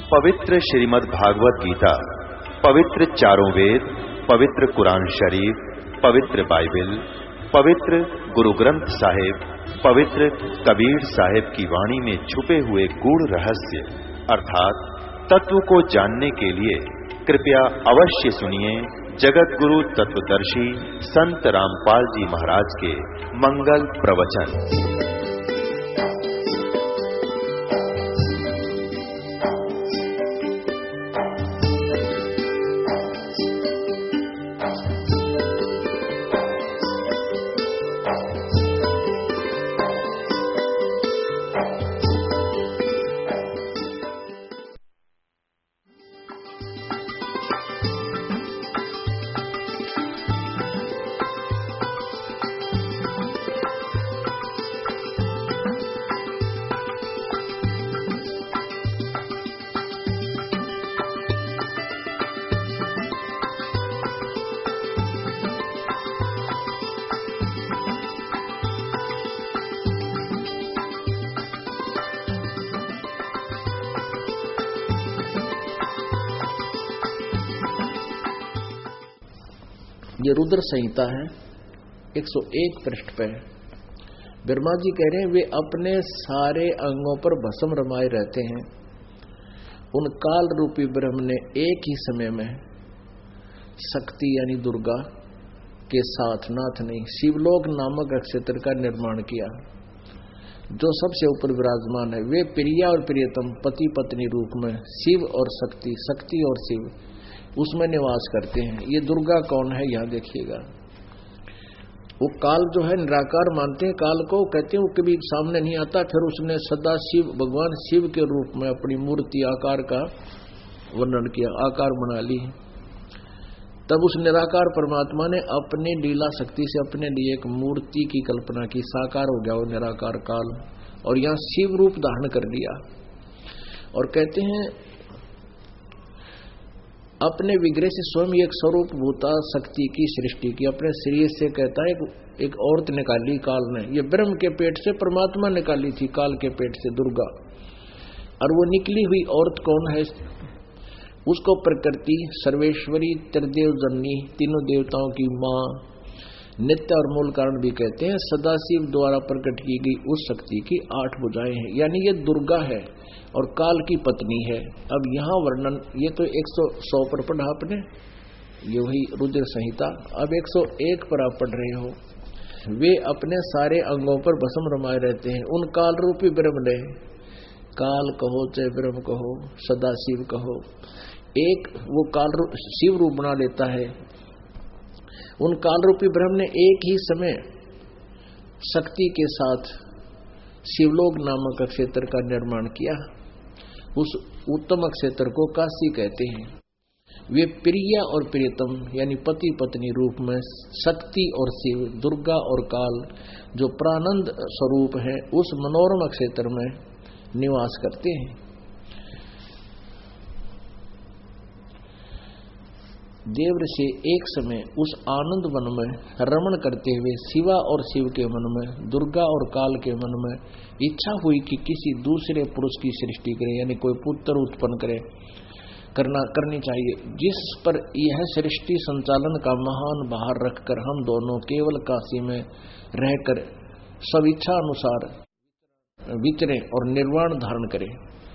पवित्र श्रीमद् भागवत गीता, पवित्र चारों वेद, पवित्र कुरान शरीफ, पवित्र बाइबिल, पवित्र गुरु ग्रंथ साहिब, पवित्र कबीर साहिब की वाणी में छुपे हुए गूढ़ रहस्य अर्थात तत्व को जानने के लिए कृपया अवश्य सुनिए जगत गुरु तत्वदर्शी संत रामपाल जी महाराज के मंगल प्रवचन। ये रुद्र संहिता है 101 पृष्ठ पे। ब्रह्मा जी कह रहे हैं वे अपने सारे अंगों पर भस्म रमाए रहते हैं। उन काल रूपी ब्रह्म ने एक ही समय में शक्ति यानी दुर्गा के साथ नाथ नहीं शिवलोक नामक क्षेत्र का निर्माण किया जो सबसे ऊपर विराजमान है। वे प्रिया और प्रियतम पति पत्नी रूप में शिव और शक्ति, शक्ति और शिव उसमें निवास करते हैं। ये दुर्गा कौन है यहां देखिएगा। वो काल जो है निराकार मानते हैं काल को, कहते हैं वो कभी सामने नहीं आता। फिर उसने सदा शिव भगवान शिव के रूप में अपनी मूर्ति आकार का वर्णन किया, आकार बना ली। तब उस निराकार परमात्मा ने अपनी लीला शक्ति से अपने लिए एक मूर्ति की कल्पना की, साकार हो गया वो निराकार काल और यहां शिव रूप धारण कर लिया। और कहते हैं अपने विग्रह से स्वयं एक स्वरूप भूता शक्ति की सृष्टि की। अपने शरीर से कहता है एक औरत निकाली काल ने, ये ब्रह्म के पेट से परमात्मा निकाली थी, काल के पेट से दुर्गा। और वो निकली हुई औरत कौन है? उसको प्रकृति सर्वेश्वरी त्रिदेव जननी तीनों देवताओं की माँ नित्य और मूल कारण भी कहते हैं। सदाशिव द्वारा प्रकट की गई उस शक्ति की 8 भुजाएं हैं, यानी ये दुर्गा है और काल की पत्नी है। अब यहाँ वर्णन ये तो 100 पर पढ़ा आपने, ये वही रुद्र संहिता। अब 101 पर आप पढ़ रहे हो। वे अपने सारे अंगों पर भस्म रमाए रहते हैं। उन काल रूपी ब्रह्म ने, काल कहो चाहे ब्रह्म कहो सदाशिव कहो, एक वो काल शिव रूप बना लेता है। उन काल रूपी ब्रह्म ने एक ही समय शक्ति के साथ शिवलोक नामक क्षेत्र का निर्माण किया। उस उत्तम क्षेत्र को काशी कहते हैं। वे प्रिया और प्रियतम यानी पति पत्नी रूप में शक्ति और शिव, दुर्गा और काल जो प्रानंद स्वरूप है उस मनोरम क्षेत्र में निवास करते हैं। देव ऋषि एक समय उस आनंद वन में रमण करते हुए शिवा और शिव के मन में, दुर्गा और काल के मन में इच्छा हुई कि किसी दूसरे पुरुष की सृष्टि करें, यानी कोई पुत्र उत्पन्न करनी चाहिए, जिस पर यह सृष्टि संचालन का महान भार रखकर हम दोनों केवल काशी में रहकर सब इच्छा अनुसार विचरें और निर्वाण धारण करें।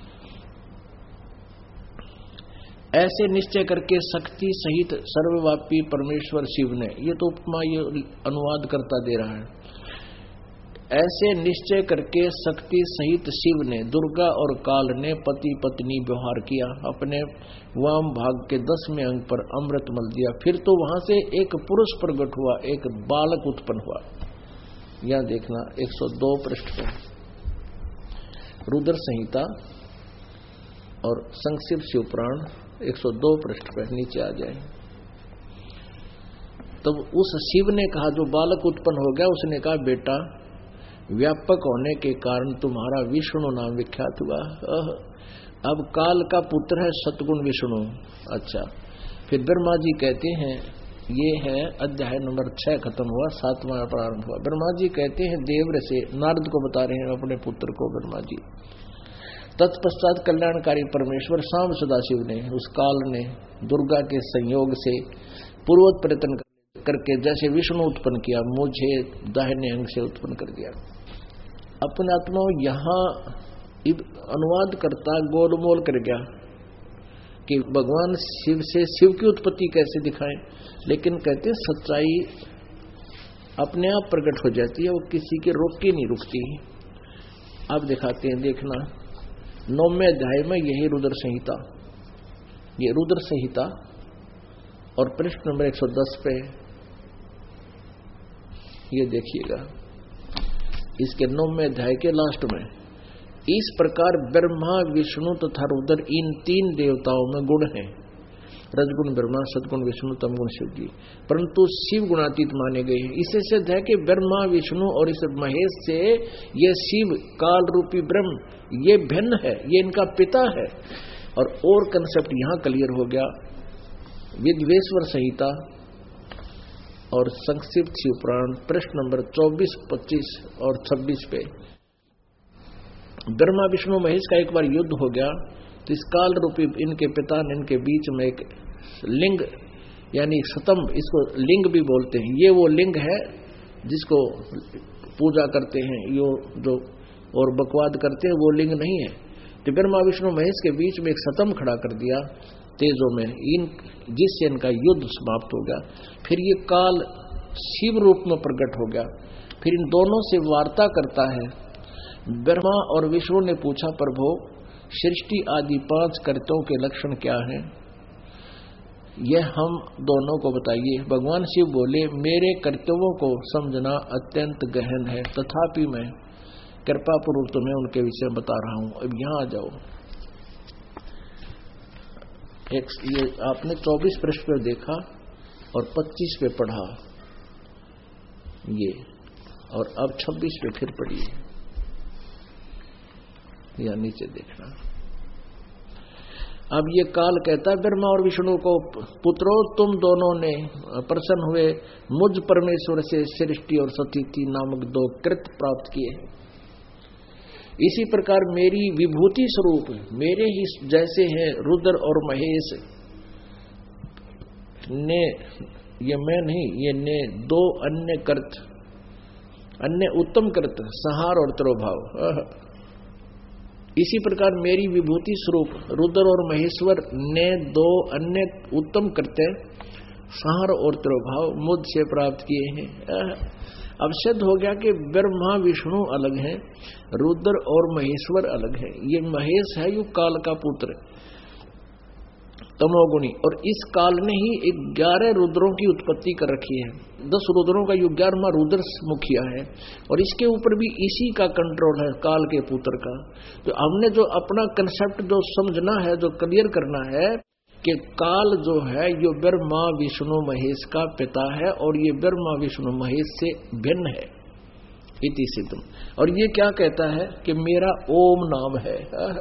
ऐसे निश्चय करके शक्ति सहित सर्वव्यापी परमेश्वर शिव ने, ये तो उपमा ये अनुवाद करता दे रहा है। ऐसे निश्चय करके शक्ति सहित शिव ने, दुर्गा और काल ने पति पत्नी व्यवहार किया। अपने वाम भाग के 10वें अंग पर अमृत मल दिया। फिर तो वहां से एक पुरुष प्रकट हुआ, एक बालक उत्पन्न हुआ। यहां देखना 102 पृष्ठ पर रुद्र संहिता और संक्षिप्त शिवपुराण 102 पृष्ठ पर नीचे आ जाए। तब उस शिव ने कहा, जो बालक उत्पन्न हो गया, उसने कहा बेटा व्यापक होने के कारण तुम्हारा विष्णु नाम विख्यात हुआ। अब काल का पुत्र है सतगुण विष्णु। अच्छा, फिर ब्रह्मा जी कहते हैं, ये है अध्याय नंबर 6 खत्म हुआ, 7वां प्रारंभ हुआ। ब्रह्मा जी कहते हैं देव से नारद को बता रहे हैं अपने पुत्र को। ब्रह्मा जी तत्पश्चात कल्याणकारी परमेश्वर शाम सदाशिव ने, उस काल ने दुर्गा के संयोग से पूर्वोत प्रयत्न करके जैसे विष्णु उत्पन्न किया, मुझे दाहिने अंग से उत्पन्न कर दिया। अपने आत्मा यहाँ अनुवाद करता गोलमोल कर गया कि भगवान शिव से शिव की उत्पत्ति कैसे दिखाएं, लेकिन कहते हैं सच्चाई अपने आप प्रकट हो जाती है, वो किसी के रोक के नहीं रुकती। अब दिखाते हैं, देखना 9वें अध्याय में यही रुद्र संहिता, ये रुद्र संहिता और पृष्ठ नंबर 110 पे ये देखिएगा, इसके 9वें अध्याय के लास्ट में इस प्रकार ब्रह्मा विष्णु तथा रुद्र इन 3 देवताओं में गुण हैं, रजगुण ब्रह्मा, सदगुण विष्णु, तमगुण शिव जी, परंतु शिव गुणातीत माने गए हैं। इससे सिद्ध है कि ब्रह्मा विष्णु और इस महेश से ये शिव काल रूपी ब्रह्म ये भिन्न है, ये इनका पिता है। और कंसेप्ट यहां क्लियर हो गया। विद्वेश्वर संहिता और संक्षिप्त शिव पुराण पृष्ठ नंबर 24, 25 और 26 पे ब्रह्मा विष्णु महेश का एक बार युद्ध हो गया, तो इस काल रूपी इनके पिता ने इनके बीच में एक लिंग यानी स्तंभ, इसको लिंग भी बोलते हैं, ये वो लिंग है जिसको पूजा करते हैं यो जो और बकवाद करते हैं, वो लिंग नहीं है। तो ब्रह्मा विष्णु महेश के बीच में एक स्तंभ खड़ा कर दिया तेजों में, जिससे इनका युद्ध समाप्त हो गया। फिर ये काल शिव रूप में प्रकट हो गया, फिर इन दोनों से वार्ता करता है। ब्रह्मा और विष्णु ने पूछा, प्रभु सृष्टि आदि 5 कर्तव्यों के लक्षण क्या हैं, यह हम दोनों को बताइए। भगवान शिव बोले, मेरे कर्तव्यों को समझना अत्यंत गहन है, तथापि मैं कृपा पूर्वक तुम्हें उनके विषय में बता रहा हूं। अब यहां आ जाओ, ये आपने 24 पृष्ठ पे देखा और 25 पे पढ़ा ये, और अब 26 पे फिर पढ़िए, या नीचे देखना। अब ये काल कहता है ब्रह्मा और विष्णु को, पुत्रों तुम दोनों ने प्रसन्न हुए मुझ परमेश्वर से सृष्टि और स्थिति नामक 2 कृत प्राप्त किए। इसी प्रकार मेरी विभूति स्वरूप मेरे ही जैसे हैं रुद्र और महेश ने, ये मैं नहीं, ये ने 2 अन्य कृत, अन्य उत्तम कृत संहार और तिरोभाव। इसी प्रकार मेरी विभूति स्वरूप रुद्र और महेश्वर ने 2 अन्य उत्तम कृत्य संहार और तिरोभाव मुझसे प्राप्त किए हैं। अब सिद्ध हो गया कि ब्रह्मा विष्णु अलग हैं, रुद्र और महेश्वर अलग हैं। ये महेश है यू काल का पुत्र तमोगुणी, और इस काल ने ही 11 रुद्रों की उत्पत्ति कर रखी है। 10 रुद्रों का 11वां रुद्र मुखिया है, और इसके ऊपर भी इसी का कंट्रोल है काल के पुत्र का। तो हमने जो अपना कंसेप्ट जो समझना है, जो क्लियर करना है कि काल जो है ये ब्रह्मा विष्णु महेश का पिता है, और ये ब्रह्मा विष्णु महेश से भिन्न है इति सिद्धम। और ये क्या कहता है कि मेरा ओम नाम है।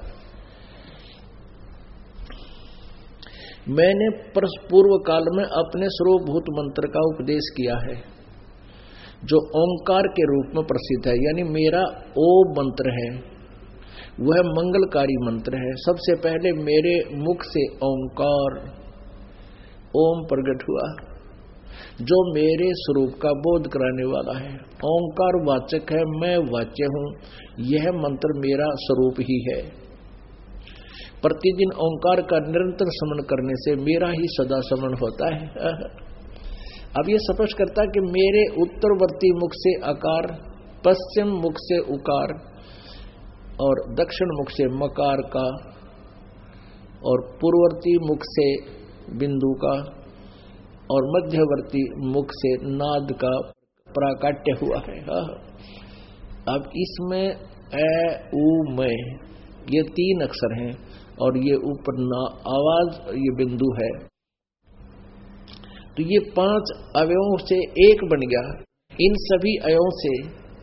मैंने पूर्व काल में अपने सर्वभूत मंत्र का उपदेश किया है, जो ओंकार के रूप में प्रसिद्ध है, यानी मेरा ओम मंत्र है, वह मंगलकारी मंत्र है। सबसे पहले मेरे मुख से ओंकार ओम प्रकट हुआ, जो मेरे स्वरूप का बोध कराने वाला है। ओंकार वाचक है, मैं वाच्य हूं, यह मंत्र मेरा स्वरूप ही है। प्रतिदिन ओंकार का निरंतर स्मरण करने से मेरा ही सदा स्मरण होता है। अब यह स्पष्ट करता है कि मेरे उत्तरवर्ती मुख से आकार, पश्चिम मुख से उकार और दक्षिण मुख से मकार का, और पूर्ववर्ती मुख से बिंदु का, और मध्यवर्ती मुख से नाद का प्राकाट्य हुआ है। अब इसमें ए उ मैं ये 3 अक्षर हैं, और ये ऊपर ना आवाज ये बिंदु है। तो ये 5 अवयवों से एक बन गया। इन सभी अवयवों से,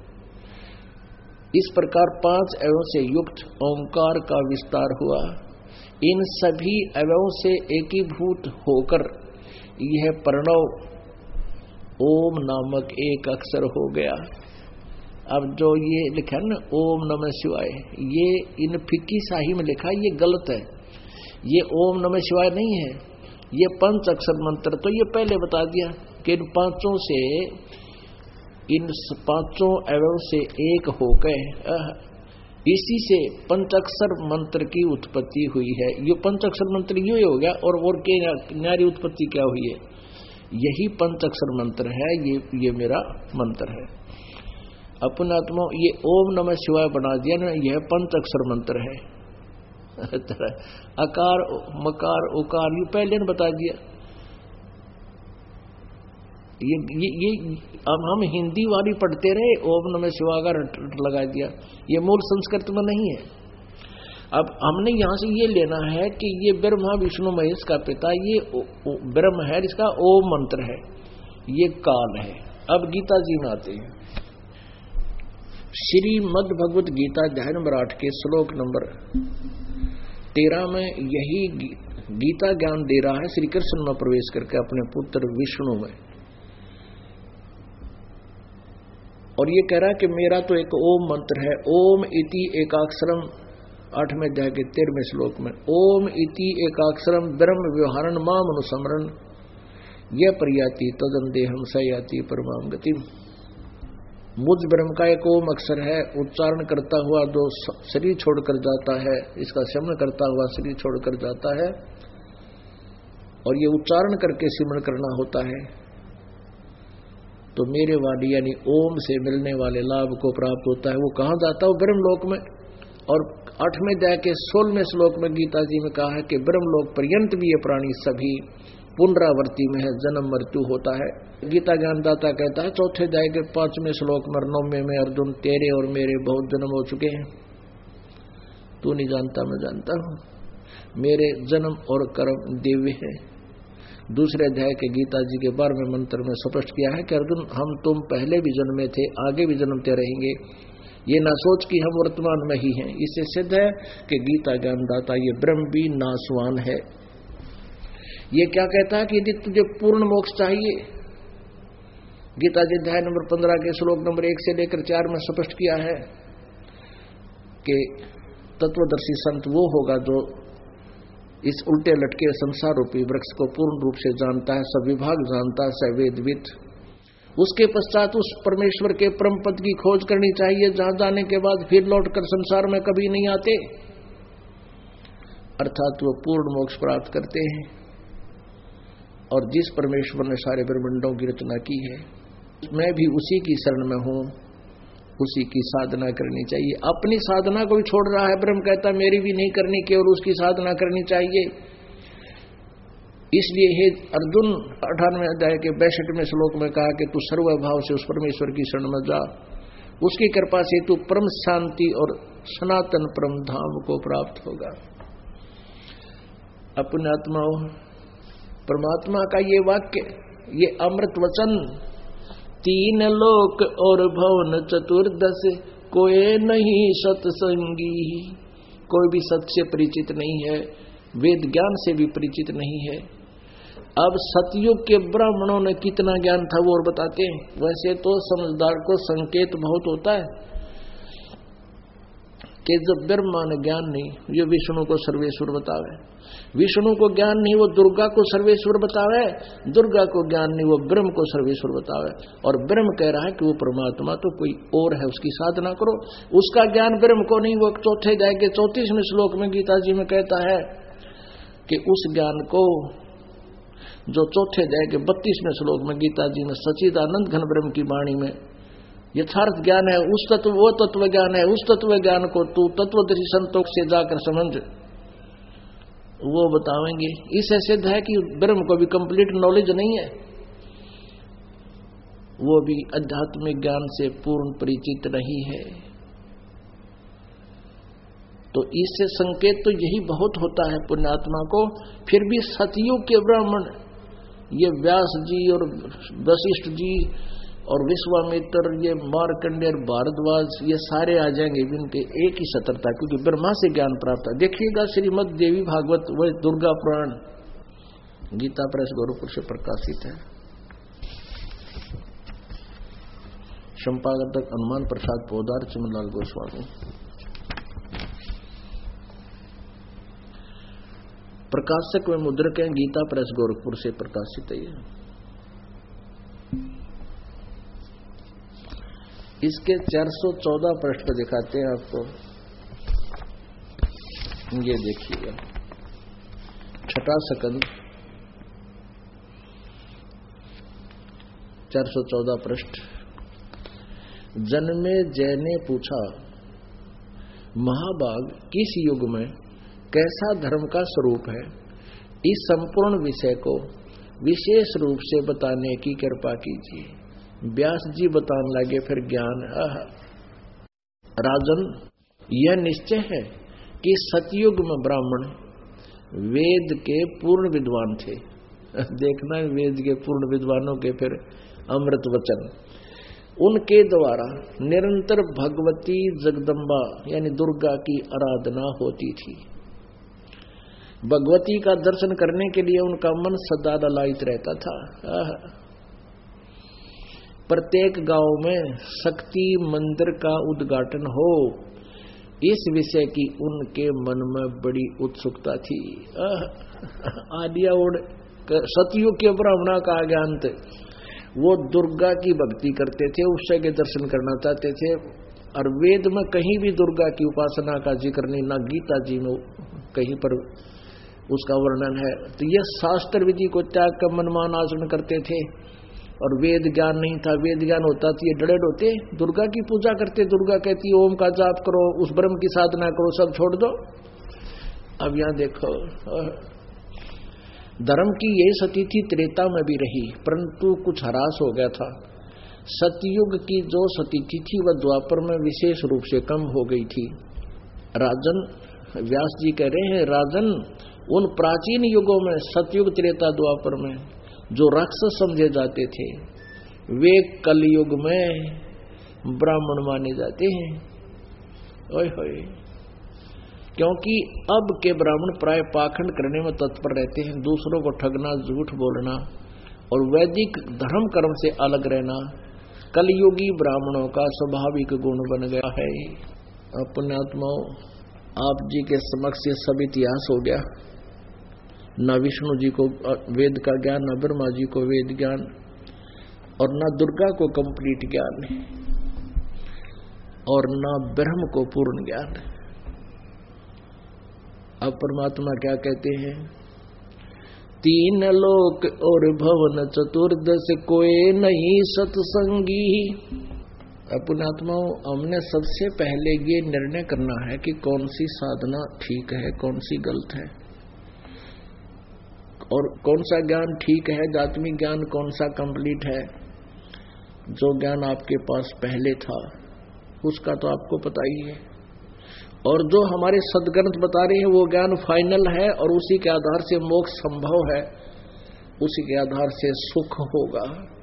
इस प्रकार 5 अवयवों से युक्त ओंकार का विस्तार हुआ। इन सभी अवयवों से एकीभूत होकर यह प्रणव ओम नामक एक अक्षर हो गया। अब जो ये लिखा ना ओम नमः शिवाय, ये इन फिक्की शाही में लिखा, ये गलत है। ये ओम नमः शिवाय नहीं है, ये पंच अक्षर मंत्र। तो ये पहले बता दिया कि इन पांचों से, इन पांचों एवं से एक होकर इसी से पंचाक्षर मंत्र की उत्पत्ति हुई है। ये पंचाक्षर मंत्र ये हो गया, और के न्यारी उत्पत्ति क्या हुई है? यही पंचाक्षर मंत्र है, ये मेरा मंत्र है। अपने आत्मा ये ओम नमः शिवाय बना दिया ना, यह पंचाक्षर मंत्र है। अकार मकार उकार ये पहले ने बता दिया। ये अब हम हिंदी वाली पढ़ते रहे, ओम नमः शिवाय का रट लगा दिया, ये मूल संस्कृत में नहीं है। अब हमने यहां से ये लेना है कि ये ब्रह्मा विष्णु महेश का पिता, ये ब्रह्म है, इसका ओम मंत्र है, ये काल है। अब गीता जी में आते हैं। श्रीमद् भगवत गीता अध्याय नंबर 8 के श्लोक नंबर 13 में यही गीता ज्ञान दे रहा है श्री कृष्ण में प्रवेश करके अपने पुत्र विष्णु में, और ये कह रहा है कि मेरा तो एक ओम मंत्र है। ओम इति एकाक्षरम 8वें अध्याय के 13वें श्लोक में, ओम इति एकाक्षरम ब्रह्म व्यवहारन माम अनुसमरण यह प्रयाति तदंदेहम सयाति परमाम गति। मुझ ब्रह्म का एक ओम अक्षर है, उच्चारण करता हुआ जो शरीर छोड़कर जाता है, इसका सिमरण करता हुआ शरीर छोड़कर जाता है, और ये उच्चारण करके सिमरण करना होता है, तो मेरे वाणी यानी ओम से मिलने वाले लाभ को प्राप्त होता है। वो कहाँ जाता है? वो ब्रह्मलोक में। और 8वें अध्याय के 16वें श्लोक में गीता जी में कहा है कि ब्रह्मलोक पर्यंत भी ये प्राणी सभी पुनरावर्ती में है, जन्म मृत्यु होता है। गीता ज्ञानदाता कहता है 4थे अध्याय के 5वें श्लोक में 9वें में, अर्जुन तेरे और मेरे बहुत जन्म हो चुके हैं, तू नहीं जानता मैं जानता हूं, मेरे जन्म और कर्म दिव्य है। दूसरे अध्याय के गीता जी के 12वें मंत्र में स्पष्ट किया है कि अर्जुन हम तुम पहले भी जन्मे थे, आगे भी जन्मते रहेंगे, ये ना सोच कि हम वर्तमान में ही हैं। इससे सिद्ध है कि गीता ज्ञानदाता ये ब्रह्म भी नासवान है। ये क्या कहता है कि यदि तुझे पूर्ण मोक्ष चाहिए, गीता जी अध्याय नंबर 15 के श्लोक नंबर 1 से लेकर 4 में स्पष्ट किया है कि तत्वदर्शी संत वो होगा जो इस उल्टे लटके संसार रूपी वृक्ष को पूर्ण रूप से जानता है, सब विभाग जानता है, सवेदविद। उसके पश्चात उस परमेश्वर के परम पद की खोज करनी चाहिए, जहां जाने के बाद फिर लौटकर संसार में कभी नहीं आते, अर्थात वो पूर्ण मोक्ष प्राप्त करते हैं। और जिस परमेश्वर ने सारे ब्रह्मांडों की रचना की है, मैं भी उसी की शरण में हूं, उसी की साधना करनी चाहिए। अपनी साधना को भी छोड़ रहा है ब्रह्म, कहता मेरी भी नहीं करनी, केवल उसकी साधना करनी चाहिए। इसलिए हे अर्जुन 98वें अध्याय के 62वें श्लोक में कहा कि तू सर्वभाव से उस परमेश्वर की शरण में जा, उसकी कृपा से तू परम शांति और सनातन परम धाम को प्राप्त होगा। अपने आत्माओं, परमात्मा का ये वाक्य, ये अमृत वचन, 3 लोक और भवन चतुर्दश कोई नहीं सत्संगी, कोई भी सत्य से परिचित नहीं है, वेद ज्ञान से भी परिचित नहीं है। अब सतयुग के ब्राह्मणों ने कितना ज्ञान था वो और बताते हैं। वैसे तो समझदार को संकेत बहुत होता है कि जब ब्रह्मा ने ज्ञान नहीं, ये विष्णु को सर्वेश्वर बतावे, विष्णु को ज्ञान नहीं वो दुर्गा को सर्वेश्वर बतावे, दुर्गा को ज्ञान नहीं वो ब्रह्म को सर्वेश्वर बतावे, और ब्रह्म कह रहा है कि वो परमात्मा तो कोई और है, उसकी साधना करो। उसका ज्ञान ब्रह्म को नहीं, वो चौथे अध्याय के 34वें श्लोक में गीता जी में कहता है कि उस ज्ञान को, जो चौथे अध्याय के 32वें श्लोक में गीता जी में सच्चिदानंद घन ब्रह्म की वाणी में यथार्थ ज्ञान है, उस तत्व, वो तत्व ज्ञान है, उस तत्व ज्ञान को तू तत्वदर्शी संतों से जाकर समझ, वो बतावेंगे। इससे सिद्ध है कि ब्रह्म को भी कंप्लीट नॉलेज नहीं है, वो भी आध्यात्मिक ज्ञान से पूर्ण परिचित नहीं है। तो इससे संकेत तो यही बहुत होता है पुण्यात्मा को। फिर भी सतयुग के ब्राह्मण, ये व्यास जी और वशिष्ठ जी और विश्वामित्र, ये मार्कंडेय, भारद्वाज, ये सारे आ जाएंगे इनके एक ही सतर्कता, क्योंकि ब्रह्मा से ज्ञान प्राप्त है। देखिएगा श्रीमद् देवी भागवत, वह दुर्गा पुराण, गीता प्रेस गोरखपुर से प्रकाशित है। संपादक हनुमान प्रसाद पोदार, चिमनलाल गोस्वामी। प्रकाशक व मुद्रक हैं गीता प्रेस गोरखपुर से प्रकाशित है। इसके 414 पृष्ठ दिखाते हैं आपको, ये देखिएगा। छठा सकंद 414 पृष्ठ। जन्मे जय ने पूछा, महाभाग किस युग में कैसा धर्म का स्वरूप है, इस संपूर्ण विषय को विशेष रूप से बताने की कृपा कीजिए। व्यास जी बताने लगे फिर ज्ञान। राजन, यह निश्चय है कि सतयुग में ब्राह्मण वेद के पूर्ण विद्वान थे। देखना वेद के पूर्ण विद्वानों के फिर अमृत वचन, उनके द्वारा निरंतर भगवती जगदम्बा यानी दुर्गा की आराधना होती थी। भगवती का दर्शन करने के लिए उनका मन सदा ललायित रहता था। प्रत्येक गांव में शक्ति मंदिर का उद्घाटन हो, इस विषय की उनके मन में बड़ी उत्सुकता थी। आदिया उड़ सतयुग के ब्राह्मणा का ज्ञान थे, वो दुर्गा की भक्ति करते थे, उषा के दर्शन करना चाहते थे। और वेद में कहीं भी दुर्गा की उपासना का जिक्र नहीं, ना गीता जी में कहीं पर उसका वर्णन है। तो यह शास्त्र विधि को त्याग कर मनमान आचरण करते थे और वेद ज्ञान नहीं था। वेद ज्ञान होता तो ये डड़ेड होते, दुर्गा की पूजा करते। दुर्गा कहती ओम का जाप करो, उस ब्रह्म की साधना करो, सब छोड़ दो। अब यहां देखो, धर्म की यही सती थी, त्रेता में भी रही, परंतु कुछ ह्रास हो गया था। सतयुग की जो सती थी वह द्वापर में विशेष रूप से कम हो गई थी। राजन, व्यास जी कह रहे हैं, राजन, उन प्राचीन युगों में सतयुग, त्रेता, द्वापर में जो राक्षस समझे जाते थे, वे कलयुग में ब्राह्मण माने जाते हैं। ओए होए, क्योंकि अब के ब्राह्मण प्राय पाखंड करने में तत्पर रहते हैं, दूसरों को ठगना, झूठ बोलना और वैदिक धर्म कर्म से अलग रहना कलयुगी ब्राह्मणों का स्वाभाविक गुण बन गया है। पुण्यात्माओं, आप जी के समक्ष ये सब इतिहास हो गया। न विष्णु जी को वेद का ज्ञान, न ब्रह्मा जी को वेद ज्ञान, और न दुर्गा को कंप्लीट ज्ञान, और न ब्रह्म को पूर्ण ज्ञान। अब परमात्मा क्या कहते हैं, तीन लोक और भवन चतुर्दश कोई नहीं सत्संगी। पुण्यात्माओं, हमने सबसे पहले ये निर्णय करना है कि कौन सी साधना ठीक है, कौन सी गलत है, और कौन सा ज्ञान ठीक है, आत्मिक ज्ञान कौन सा कंप्लीट है। जो ज्ञान आपके पास पहले था उसका तो आपको पता ही है, और जो हमारे सद्ग्रंथ बता रहे हैं वो ज्ञान फाइनल है, और उसी के आधार से मोक्ष संभव है, उसी के आधार से सुख होगा।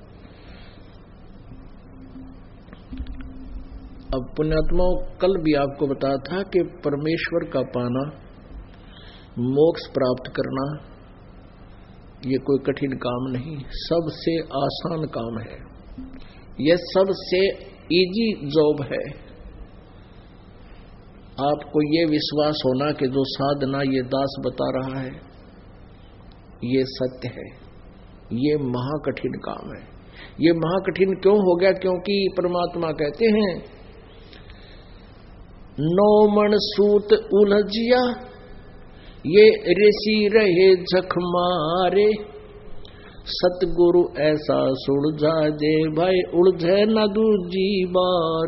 अब पुण्यात्माओं, कल भी आपको बताया था कि परमेश्वर का पाना, मोक्ष प्राप्त करना, ये कोई कठिन काम नहीं, सबसे आसान काम है, यह सबसे इजी जॉब है। आपको ये विश्वास होना कि जो साधना ये दास बता रहा है ये सत्य है, ये महाकठिन काम है। ये महाकठिन क्यों हो गया? क्योंकि परमात्मा कहते हैं, नौ मन सूत उलझिया, ये ऋषि रहे झक मारे, सतगुरु ऐसा सुलझा दे भाई, उलझे न दूजी बार।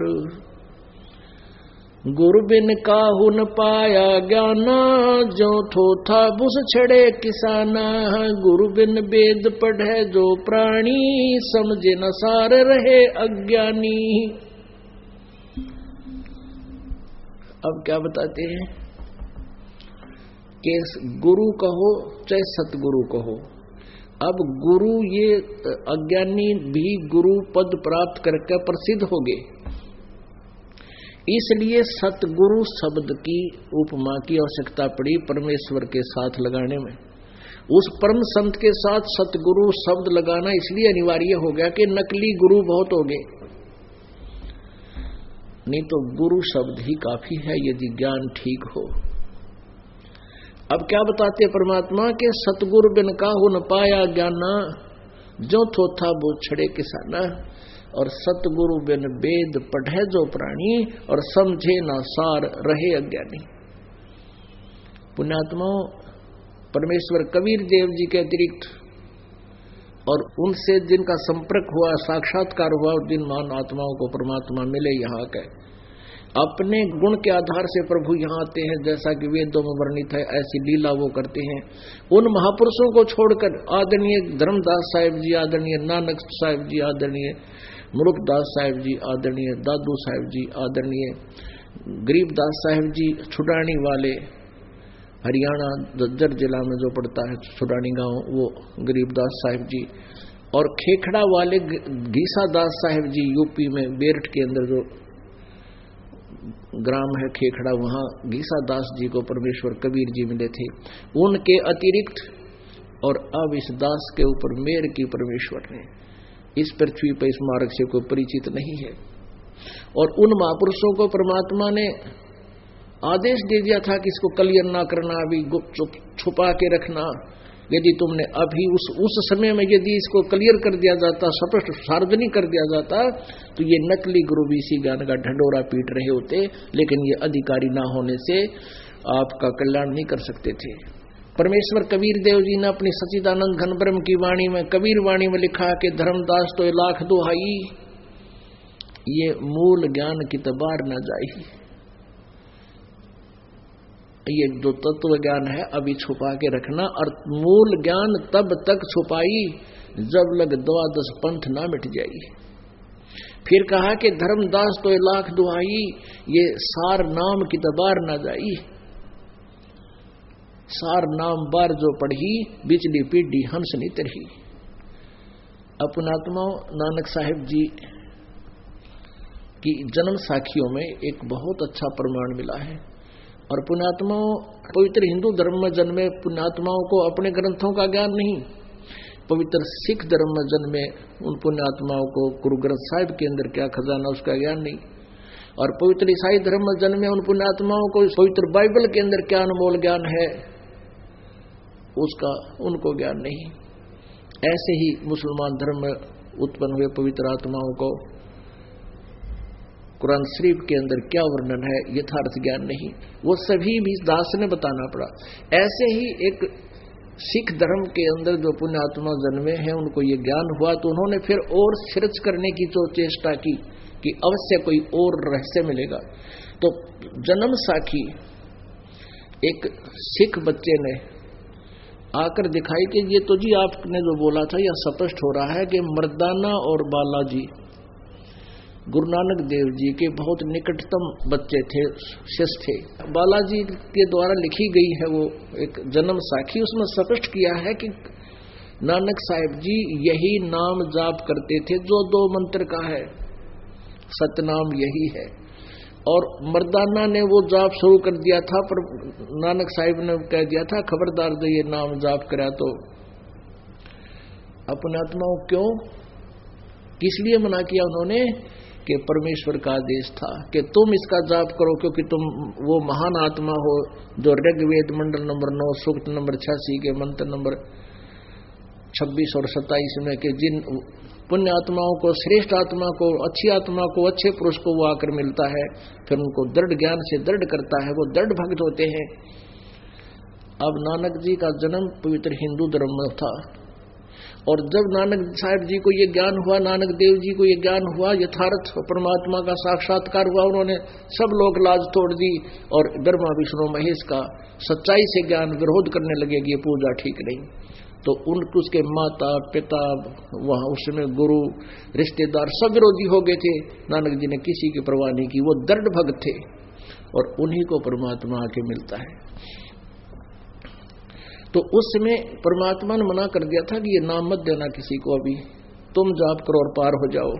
गुरु बिन काहू न पाया ज्ञाना, जो थोथा बुस छड़े किसाना। गुरु बिन वेद पढ़े जो प्राणी, समझे न सार रहे अज्ञानी। अब क्या बताते हैं कि गुरु कहो चाहे सतगुरु कहो, अब गुरु ये अज्ञानी भी गुरु पद प्राप्त करके प्रसिद्ध हो गए, इसलिए सतगुरु शब्द की उपमा की आवश्यकता पड़ी परमेश्वर के साथ लगाने में। उस परम संत के साथ सतगुरु शब्द लगाना इसलिए अनिवार्य हो गया कि नकली गुरु बहुत हो गए। नहीं तो गुरु शब्द ही काफी है यदि ज्ञान ठीक हो। अब क्या बताते परमात्मा के सतगुरु बिन काहू न पाया ज्ञाना, जो थोथा वो छड़े किसाना, और सतगुरु बिन वेद पढ़े जो प्राणी, और समझे ना सार रहे अज्ञानी। पुण्यात्माओं, परमेश्वर कबीर देव जी के अतिरिक्त और उनसे जिनका संपर्क हुआ, साक्षात्कार हुआ, जिन महान आत्माओं को परमात्मा मिले यहाँ के, अपने गुण के आधार से प्रभु यहाँ आते हैं, जैसा कि वेदों में वर्णित है, ऐसी लीला वो करते हैं। उन महापुरुषों को छोड़कर आदरणीय धर्मदास साहिब जी, आदरणीय नानक साहिब जी, आदरणीय मुरुखदास साहिब जी, आदरणीय दादू साहिब जी, आदरणीय गरीबदास साहिब जी, छुड़ानी वाले, हरियाणा झज्जर जिला में जो पड़ता है छुड़ानी गांव, वो गरीबदास साहिब जी, और खेखड़ा वाले घीसादास साहिब जी, यूपी में बेरठ के अंदर जो ग्राम है खेखड़ा, वहां घीसादास जी को परमेश्वर कबीर जी मिले थे। उनके अतिरिक्त और अब इस दास के ऊपर मेहर की परमेश्वर ने, इस पृथ्वी पर इस मार्ग से कोई परिचित नहीं है। और उन महापुरुषों को परमात्मा ने आदेश दे दिया था कि इसको क्लियर ना करना, अभी गुप्त छुपा के रखना। यदि तुमने अभी उस समय में यदि इसको क्लियर कर दिया जाता, स्पष्ट सार्वजनिक कर दिया जाता, तो ये नकली गुरु भी इसी ज्ञान का ढंडोरा पीट रहे होते, लेकिन ये अधिकारी ना होने से आपका कल्याण नहीं कर सकते थे। परमेश्वर कबीर देव जी ने अपनी सच्चिदानंद घन ब्रह्म की वाणी में, कबीर वाणी में लिखा कि धर्मदास तो लाख दुहाई, ये मूल ज्ञान की तबार न जाई। ये जो तत्व ज्ञान है अभी छुपा के रखना, और मूल ज्ञान तब तक छुपाई जब लग द्वादश पंथ ना मिट जाई। फिर कहा कि धर्मदास तो लाख दुहाई, ये सार नाम की तबार ना जाई। सार नाम बार जो पढ़ी, बिजली पीढ़ी हंस नहीं तरही। अपनात्माओं, नानक साहिब जी की जन्म साखियों में एक बहुत अच्छा प्रमाण मिला है। और पुण्यात्माओं, पवित्र हिंदू धर्म में जन्मे पुण्यात्माओं को अपने ग्रंथों का ज्ञान नहीं, पवित्र सिख धर्म में जन्मे उन पुण्यात्माओं को गुरु ग्रंथ साहिब के अंदर क्या खजाना उसका ज्ञान नहीं, और पवित्र ईसाई धर्म में जन्मे उन पुण्यात्माओं को पवित्र बाइबल के अंदर क्या अनमोल ज्ञान है उसका उनको ज्ञान नहीं। ऐसे ही मुसलमान धर्म में उत्पन्न हुए पवित्र आत्माओं को कुरान शरीफ के अंदर क्या वर्णन है यथार्थ ज्ञान नहीं, वो सभी भी दास ने बताना पड़ा। ऐसे ही एक सिख धर्म के अंदर जो पुण्यात्मा जन्मे हैं उनको ये ज्ञान हुआ, तो उन्होंने फिर और सृज करने की जो चेष्टा की कि अवश्य कोई और रहस्य मिलेगा। तो जन्म साखी एक सिख बच्चे ने आकर दिखाई कि ये तो जी आपने जो बोला था यह स्पष्ट हो रहा है कि मर्दाना और बालाजी गुरु नानक देव जी के बहुत निकटतम बच्चे थे, शिष्य थे। बालाजी के द्वारा लिखी गई है वो एक जन्म साखी, उसमें स्पष्ट किया है कि नानक साहिब जी यही नाम जाप करते थे जो 2 मंत्र का है, सतनाम यही है। और मर्दाना ने वो जाप शुरू कर दिया था, पर नानक साहिब ने कह दिया था खबरदार जो ये नाम जाप करा तो। अपने आत्माओं क्यों, किस लिए मना किया उन्होंने कि परमेश्वर का आदेश था कि तुम इसका जाप करो, क्योंकि तुम वो महान आत्मा हो जो ऋग्वेद मंडल नंबर 9 सूक्त नंबर 86 के मंत्र नंबर 26 और 27 में कि जिन पुण्य आत्माओं को, श्रेष्ठ आत्मा को, अच्छी आत्मा को, अच्छे पुरुष को वो आकर मिलता है, फिर उनको दृढ़ ज्ञान से दृढ़ करता है, वो दृढ़ भक्त होते हैं। अब नानक जी का जन्म पवित्र हिंदू धर्म में था, और जब नानक साहिब जी को ये ज्ञान हुआ, नानक देव जी को ये ज्ञान हुआ, यथार्थ परमात्मा का साक्षात्कार हुआ, उन्होंने सब लोग लाज तोड़ दी और ब्रह्मा विष्णु महेश का सच्चाई से ज्ञान विरोध करने लगे कि ये पूजा ठीक नहीं। तो उसके माता पिता, वहां उसमें गुरु, रिश्तेदार सब विरोधी हो गए थे। नानक जी ने किसी की परवाह नहीं की, वो दृढ़ भक्त थे, और उन्हीं को परमात्मा आके मिलता है। तो उस समय परमात्मा ने मना कर दिया था कि ये नाम मत देना किसी को, अभी तुम जाप करो और पार हो जाओ।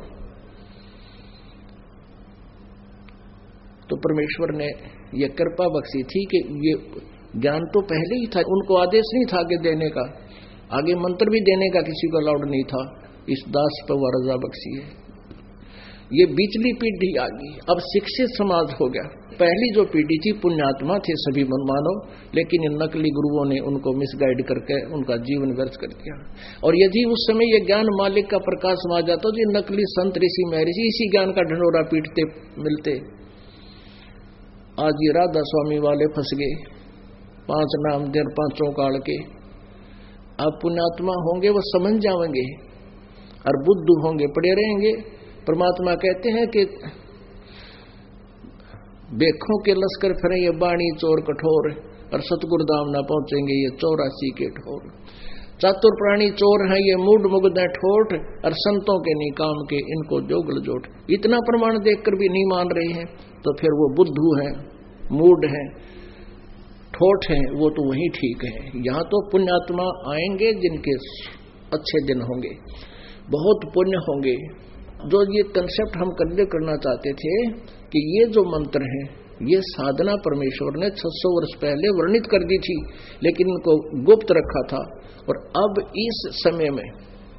तो परमेश्वर ने ये कृपा बख्शी थी कि ये ज्ञान तो पहले ही था, उनको आदेश नहीं था कि देने का, आगे मंत्र भी देने का किसी को अलाउड नहीं था। इस दास पर वह रजा बख्शी है। ये बिचली पीढ़ी आ गई। अब शिक्षित समाज हो गया। पहली जो पीढ़ी थी पुण्यात्मा थे सभी मानव, लेकिन इन नकली गुरुओं ने उनको मिसगाइड करके उनका जीवन व्यर्थ कर दिया। और यदि उस समय ये ज्ञान मालिक का प्रकाश आ जाता तो ये नकली संत ऋषि महर्षि इसी ज्ञान का ढंढोरा पीटते मिलते। आज ये राधा स्वामी वाले फंस गए, 5 नाम देर 5 काल के। अब पुण्यात्मा होंगे वो समझ जाएंगे, और बुद्धू होंगे पड़े रहेंगे। परमात्मा कहते हैं कि बेखों के लश्कर फिरे ये बाणी चोर कठोर, और सतगुरु धाम ना पहुंचेंगे ये 84 के ठोर। चातुर प्राणी चोर हैं ये मूड मुग्ध ठोठ, और संतों के नहीं काम के इनको जोगल जोट। इतना प्रमाण देखकर भी नहीं मान रहे हैं तो फिर वो बुद्धू हैं, मूड हैं, ठोठ हैं, वो तो वही ठीक है। यहाँ तो पुण्यात्मा आएंगे जिनके अच्छे दिन होंगे, बहुत पुण्य होंगे। जो ये कंसेप्ट हम कन्वे करना चाहते थे कि ये जो मंत्र हैं ये साधना परमेश्वर ने 600 वर्ष पहले वर्णित कर दी थी, लेकिन इनको गुप्त रखा था। और अब इस समय में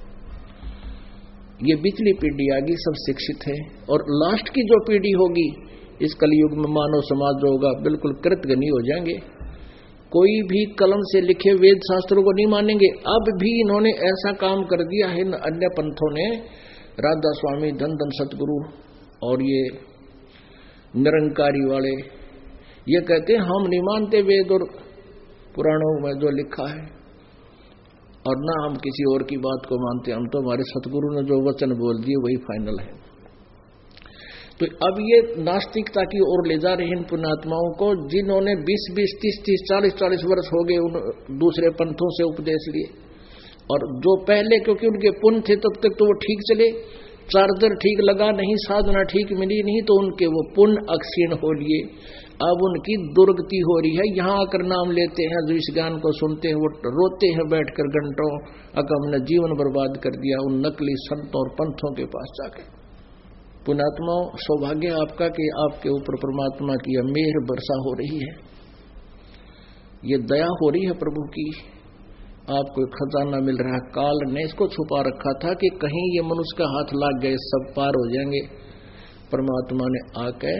ये पिछली पीढ़ी आ गई, सब शिक्षित है। और लास्ट की जो पीढ़ी होगी इस कलयुग में मानव समाज जो होगा बिल्कुल कृतघ्नी हो जाएंगे। कोई भी कलम से लिखे वेद शास्त्रों को नहीं मानेंगे। अब भी इन्होंने ऐसा काम कर दिया है अन्य पंथों ने, राधा स्वामी, धन धन सतगुरु और ये निरंकारी वाले, ये कहते हैं हम नहीं मानते वेद और पुराणों में जो लिखा है, और ना हम किसी और की बात को मानते, हम तो हमारे सतगुरु ने जो वचन बोल दिए वही फाइनल है। तो अब ये नास्तिकता की ओर ले जा रहे हैं इन पुण्यात्माओं को, जिन्होंने 20-20, 30-30, 40-40 वर्ष हो गए उन दूसरे पंथों से उपदेश लिए। और जो पहले क्योंकि उनके पुण्य थे तब तक तो वो ठीक चले, चार्जर ठीक लगा नहीं, साधना ठीक मिली नहीं, तो उनके वो पुण्य अक्षीण हो लिए। अब उनकी दुर्गति हो रही है। यहाँ आकर नाम लेते हैं, जो इस ज्ञान को सुनते हैं वो रोते हैं बैठकर घंटों, अगर हमने जीवन बर्बाद कर दिया उन नकली संतों और पंथों के पास जाके। पुण्यात्माओं, सौभाग्य आपका कि आपके ऊपर परमात्मा की मेहर वर्षा हो रही है, ये दया हो रही है प्रभु की, आपको एक खजाना मिल रहा है। काल ने इसको छुपा रखा था कि कहीं ये मनुष्य का हाथ लग गए सब पार हो जाएंगे। परमात्मा ने आके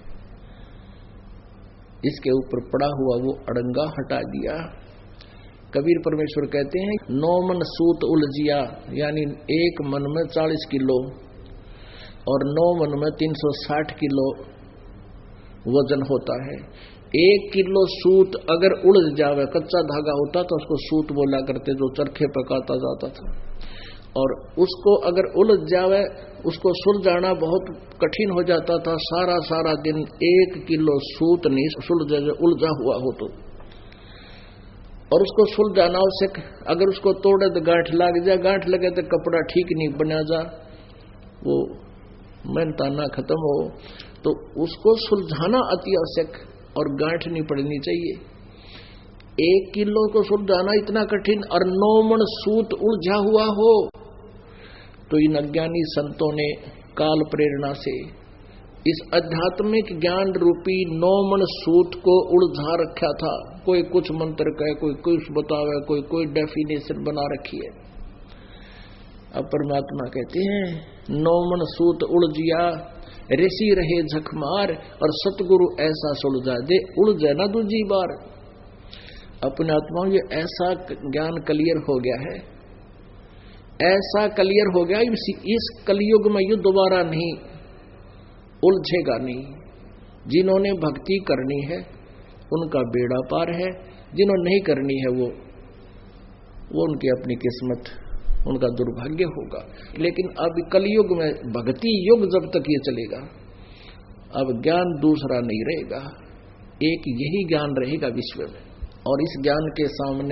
इसके ऊपर पड़ा हुआ वो अड़ंगा हटा दिया। कबीर परमेश्वर कहते हैं 9 मन सूत उलझिया, यानी एक मन में 40 किलो और 9 मन में 360 किलो वजन होता है। 1 किलो सूत अगर उलझ जावे, कच्चा धागा होता तो उसको सूत बोला करते, जो चरखे पकाता जाता था, और उसको अगर उलझ जावे उसको सुलझाना बहुत कठिन हो जाता था। सारा दिन 1 किलो सूत नहीं सुलझे, उलझा हुआ हो तो, और उसको सुलझाना उसे, अगर उसको तोड़े तो गांठ लग जाए, गांठ लगे तो कपड़ा ठीक नहीं बना जा, वो मेहनताना खत्म हो, तो उसको सुलझाना अति आवश्यक और गांठ नहीं पड़नी चाहिए। 1 किलो को सुलझाना इतना कठिन, और 9 मन सूत उलझा हुआ हो, तो इन अज्ञानी संतों ने काल प्रेरणा से इस आध्यात्मिक ज्ञान रूपी 9 मन सूत को उलझा रखा था। कोई कुछ मंत्र कहे, कोई कुछ बतावे, कोई डेफिनेशन बना रखी है। अब परमात्मा कहते हैं 9 मन सूत उलझिया, ऋषि रहे झकमार, और सतगुरु ऐसा सुलझा दे उलझे ना दूजी बार। अपने आत्मा ये ऐसा ज्ञान क्लियर हो गया है, ऐसा क्लियर हो गया, इस कलयुग में ये दोबारा नहीं उलझेगा नहीं। जिन्होंने भक्ति करनी है उनका बेड़ा पार है, जिन्होंने नहीं करनी है वो उनकी अपनी किस्मत, उनका दुर्भाग्य होगा। लेकिन अब कलयुग में भक्ति युग जब तक ये चलेगा, अब ज्ञान दूसरा नहीं रहेगा, एक यही ज्ञान रहेगा विश्व में। और इस ज्ञान के सामने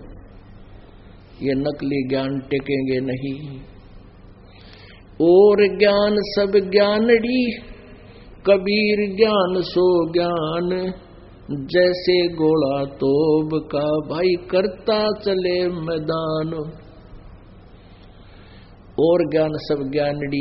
ये नकली ज्ञान टेकेंगे नहीं। और ज्ञान सब ज्ञानड़ी, कबीर ज्ञान सो ज्ञान, जैसे घोड़ा तोब का भाई करता चले मैदान। और ज्ञान सब ज्ञानड़ी,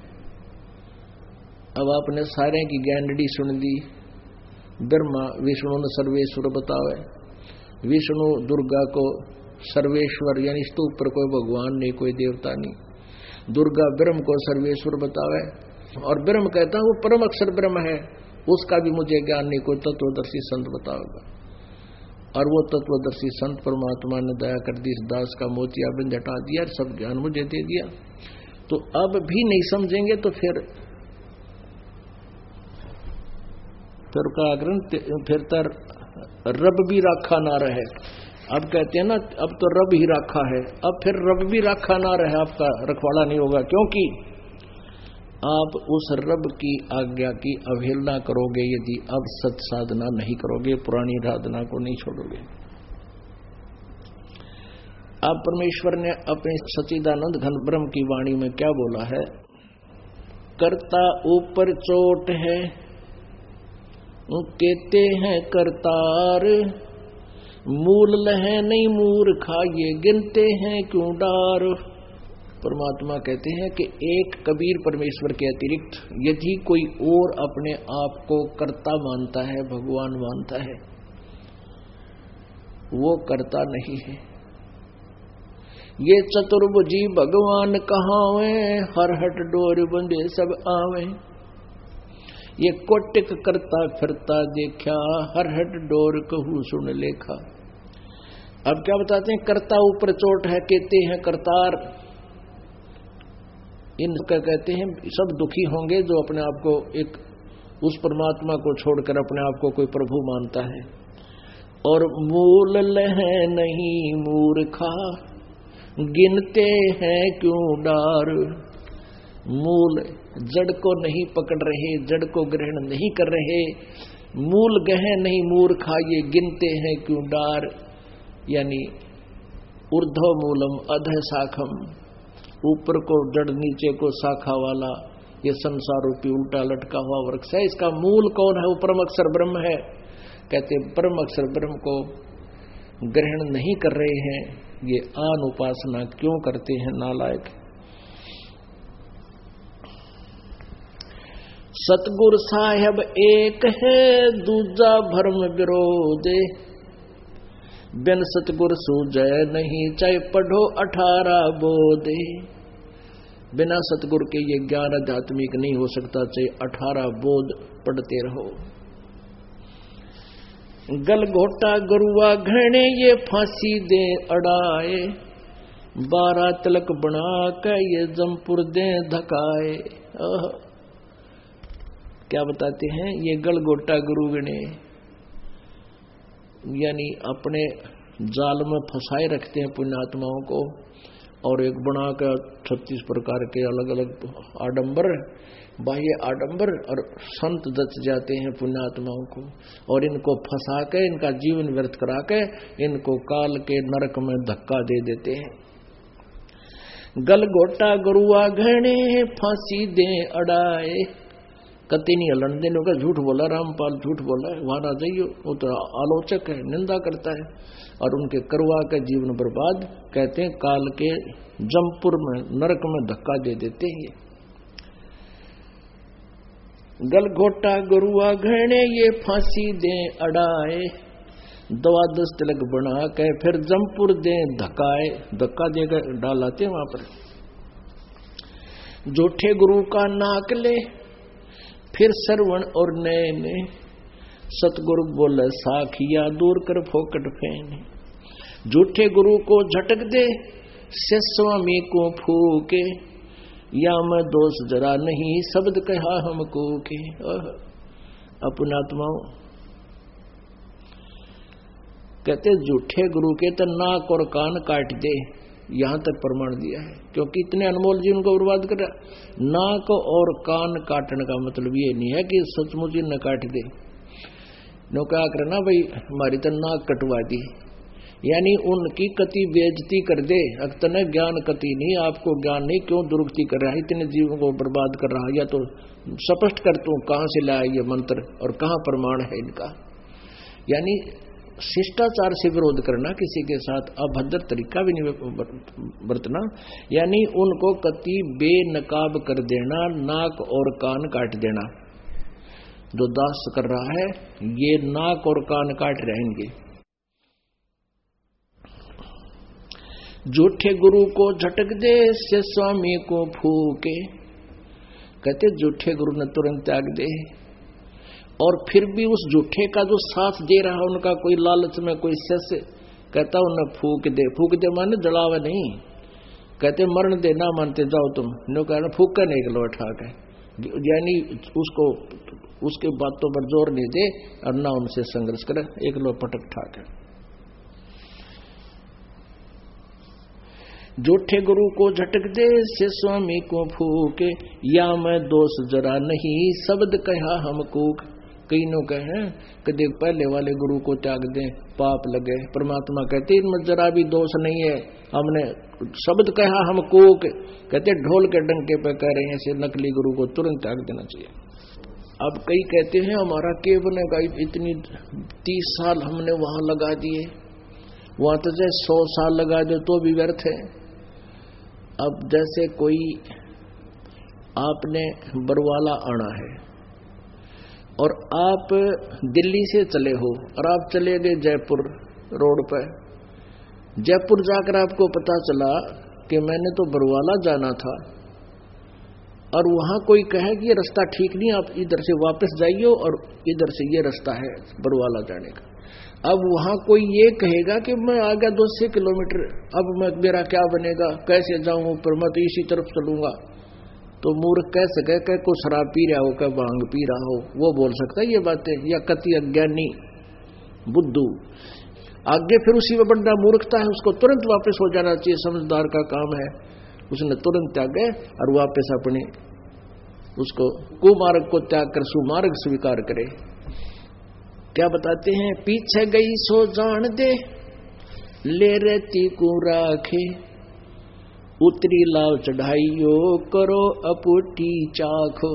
अब आपने सारे की ज्ञानड़ी सुन ली। ब्रह्मा विष्णु ने सर्वेश्वर बतावे, विष्णु दुर्गा को सर्वेश्वर, यानी इसके ऊपर कोई भगवान नहीं, कोई देवता नहीं। दुर्गा ब्रह्म को सर्वेश्वर बतावे, और ब्रह्म कहता है वो परम अक्षर ब्रह्म है, उसका भी मुझे ज्ञान नहीं, कोई तत्वदर्शी संत बताओगा। और वो तत्वदर्शी संत परमात्मा ने दया कर दी, इस दास का मोतियाबिंद हटा दिया, सब ज्ञान मुझे दे दिया। तो अब भी नहीं समझेंगे तो फिर का ग्रंथ फिर तर रब भी राखा ना रहे। अब कहते हैं ना, अब तो रब ही राखा है, अब फिर रब भी राखा ना रहे, आपका रखवाड़ा नहीं होगा, क्योंकि आप उस रब की आज्ञा की अवहेलना करोगे यदि अब सत साधना नहीं करोगे, पुरानी साधना को नहीं छोड़ोगे। अब परमेश्वर ने अपने सच्चिदानंद घन ब्रह्म की वाणी में क्या बोला है? कर्ता ऊपर चोट है, कहते हैं करतार, मूल लहे नहीं मूर्खा, ये गिनते हैं क्यों डार। परमात्मा कहते हैं कि एक कबीर परमेश्वर के अतिरिक्त यदि कोई और अपने आप को कर्ता मानता है, भगवान मानता है, वो कर्ता नहीं है। ये चतुर्भुजी भगवान कहावे, हर हट डोर बंदे सब आवे। ये कोटिक करता फिरता देखा, हर हट डोर कहू सुन लेखा। अब क्या बताते हैं? कर्ता ऊपर चोट है, कहते हैं करतार। इनका कहते हैं सब दुखी होंगे जो अपने आप को एक उस परमात्मा को छोड़कर अपने आप को कोई प्रभु मानता है। और मूल लहे नहीं मूर्खा, गिनते हैं क्यों डार। मूल जड़ को नहीं पकड़ रहे, जड़ को ग्रहण नहीं कर रहे, मूल गहे नहीं मूर्खा, ये गिनते हैं क्यों डार। यानी ऊर्ध्व मूलम अधः शाखम, ऊपर को जड़ नीचे को शाखा वाला ये संसार रूपी उल्टा लटका हुआ वृक्ष है। इसका मूल कौन है? वो परम अक्षर ब्रह्म है। कहते परम अक्षर ब्रह्म को ग्रहण नहीं कर रहे हैं, ये आन उपासना क्यों करते हैं नालायक। सतगुरु साहेब एक है, दूजा भरम विरोधे। बिन सतगुरु सूझे नहीं, चाहे पढ़ो 18 बोधे। बिना सतगुरु के ये ज्ञान आध्यात्मिक नहीं हो सकता, चाहे 18 बोध पढ़ते रहो। गल घोटा गुरुआ घने, ये फांसी दे अड़ाए। 12 तिलक बना के ये जमपुर दे धकाए। क्या बताते हैं? ये गलगोटा गुरु गणे यानी अपने जाल में फंसाए रखते हैं पुण्यात्माओं को, और एक बना कर 36 प्रकार के अलग अलग आडंबर, बाह्य आडंबर, और संत दच जाते हैं पुण्यात्माओं को, और इनको फंसा के इनका जीवन व्यर्थ करा के इनको काल के नरक में धक्का दे देते हैं। गलगोटा गुरुआ घने, फांसी दे अड़ाए। कति नहीं हलन देने का, झूठ बोला रामपाल, झूठ बोला है, वहां आ जाइए। वो तो आलोचक है, निंदा करता है, और उनके करवा के जीवन बर्बाद। कहते हैं काल के जमपुर में नरक में धक्का दे देते हैं। गलघोटा गुरुआ घने, ये फांसी दे अड़ाए। 12 तिलक बना के फिर जमपुर दे धक्काए, धक्का देकर डालाते वहां पर। झूठे गुरु का नाक ले, फिर श्रवण और नयने। सतगुरु बोले साखिया, दूर कर फोकट फेने। झूठे गुरु को झटक दे, से स्वामी को फूके। या मैं दोष जरा नहीं, शब्द कहा हमको के। अपनात्माओं कहते झूठे गुरु के तो नाक और कान काट दे, यहां तक प्रमाण दिया है, क्योंकि इतने अनमोल जीवन को बर्बाद कर रहा। नाक और कान काटने का मतलब ये नहीं है कि सचमुच ही न काट दे। नो क्या करना भाई, हमारी तो नाक कटवा दी, यानी उनकी कति बेइज्जती कर दे। अक्तने ज्ञान कति नहीं, आपको ज्ञान नहीं, क्यों दुरुक्ति कर रहा है, इतने जीवन को बर्बाद कर रहा है। या तो स्पष्ट कर तू कहां से लाया ये मंत्र और कहां प्रमाण है इनका। यानी शिष्टाचार से विरोध करना, किसी के साथ अभद्र तरीका भी नहीं बरतना, यानी उनको कति बेनकाब कर देना, नाक और कान काट देना। जो दास कर रहा है ये नाक और कान काट रहेंगे। झूठे गुरु को झटक दे, से स्वामी को फूके। कहते झूठे गुरु ने तुरंत त्याग दे। और फिर भी उस झूठे का जो साथ दे रहा उनका कोई लालच में कोई शिष्य कहता उन्हें फूक दे माने जलावे नहीं, कहते मरण दे, ना मानते जाओ तुम, नो कहना फूक कर नहीं लो ठाक है, यानी उसको उसके बातों पर जोर नहीं दे और ना उनसे संघर्ष करे, एक लो पटक ठाक है। झूठे गुरु को झटक दे से स्वामी को फूके, या मैं दोष जरा नहीं शब्द कहा हम कूक। कई नो कहे कदे पहले वाले गुरु को त्याग दें पाप लगे, परमात्मा कहते इनमें जरा भी दोष नहीं है, हमने शब्द कहा हम कूक, कहते ढोल के डंके पे कह रहे हैं, ऐसे नकली गुरु को तुरंत त्याग देना चाहिए। अब कई कहते हैं हमारा के बनेगा, इतनी 30 साल हमने वहां लगा दिए, वहां तो चाहे 100 साल लगा दे तो भी व्यर्थ है। अब जैसे कोई आपने बरवाला आना है और आप दिल्ली से चले हो और आप चले गए जयपुर रोड पर, जयपुर जाकर आपको पता चला कि मैंने तो बरवाला जाना था और वहां कोई कहे कि ये रास्ता ठीक नहीं, आप इधर से वापस जाइए और इधर से ये रास्ता है बरवाला जाने का। अब वहां कोई ये कहेगा कि मैं आ गया 200 किलोमीटर, अब मैं मेरा क्या बनेगा, कैसे जाऊं ऊपर, मैं तो इसी तरफ चलूंगा। तो मूर्ख कह सके कि कोई शराब पी रहा हो, क्या भांग पी रहा हो, वो बोल सकता है ये बातें, या कति अज्ञानी बुद्धू। आगे फिर उसी में बड़ा मूर्खता है, उसको तुरंत वापस हो जाना चाहिए, समझदार का काम है। उसने तुरंत त्यागे और वापस अपने उसको कुमार्ग को त्याग कर सुमार्ग स्वीकार करे। क्या बताते हैं, पीछे गई सो जान दे, ले रहती को राखे, उतरी लाव चढ़ाइयो करो अपुटी चाखो।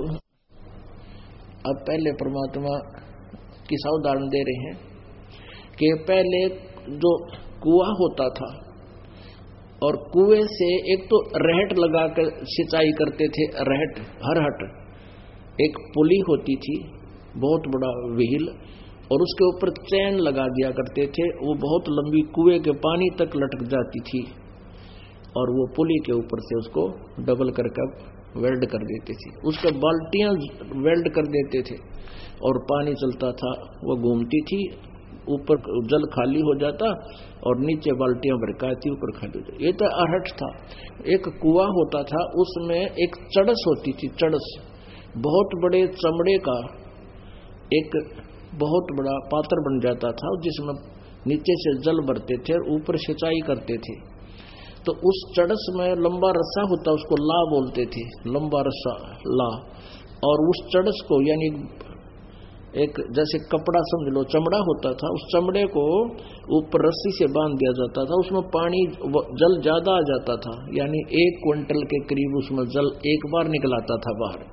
अब पहले परमात्मा की उदाहरण दे रहे हैं कि पहले जो कुआं होता था और कुएं से एक तो रहट लगाकर सिंचाई करते थे, रहट हरहट, एक पुली होती थी बहुत बड़ा व्हील, और उसके ऊपर चैन लगा दिया करते थे, वो बहुत लंबी कुएं के पानी तक लटक जाती थी और वो पुली के ऊपर से उसको डबल करके वेल्ड कर देते थे, उसका बाल्टियां वेल्ड कर देते थे और पानी चलता था, वो घूमती थी, ऊपर जल खाली हो जाता और नीचे बाल्टियां भरकाती, ऊपर खाली हो जाती। ये तो अरहट था। एक कुआं होता था, उसमें एक चड़स होती थी, चड़स बहुत बड़े चमड़े का एक बहुत बड़ा पात्र बन जाता था, जिसमें नीचे से जल भरते थे और ऊपर सिंचाई करते थे। तो उस चड़स में लंबा रस्सा होता, उसको ला बोलते थे, लंबा रस्सा ला, और उस चड़स को यानी एक जैसे कपड़ा समझ लो, चमड़ा होता था, उस चमड़े को ऊपर रस्सी से बांध दिया जाता था, उसमें पानी जल ज्यादा आ जाता था, यानी 1 क्विंटल के करीब उसमें जल एक बार निकलाता था बाहर।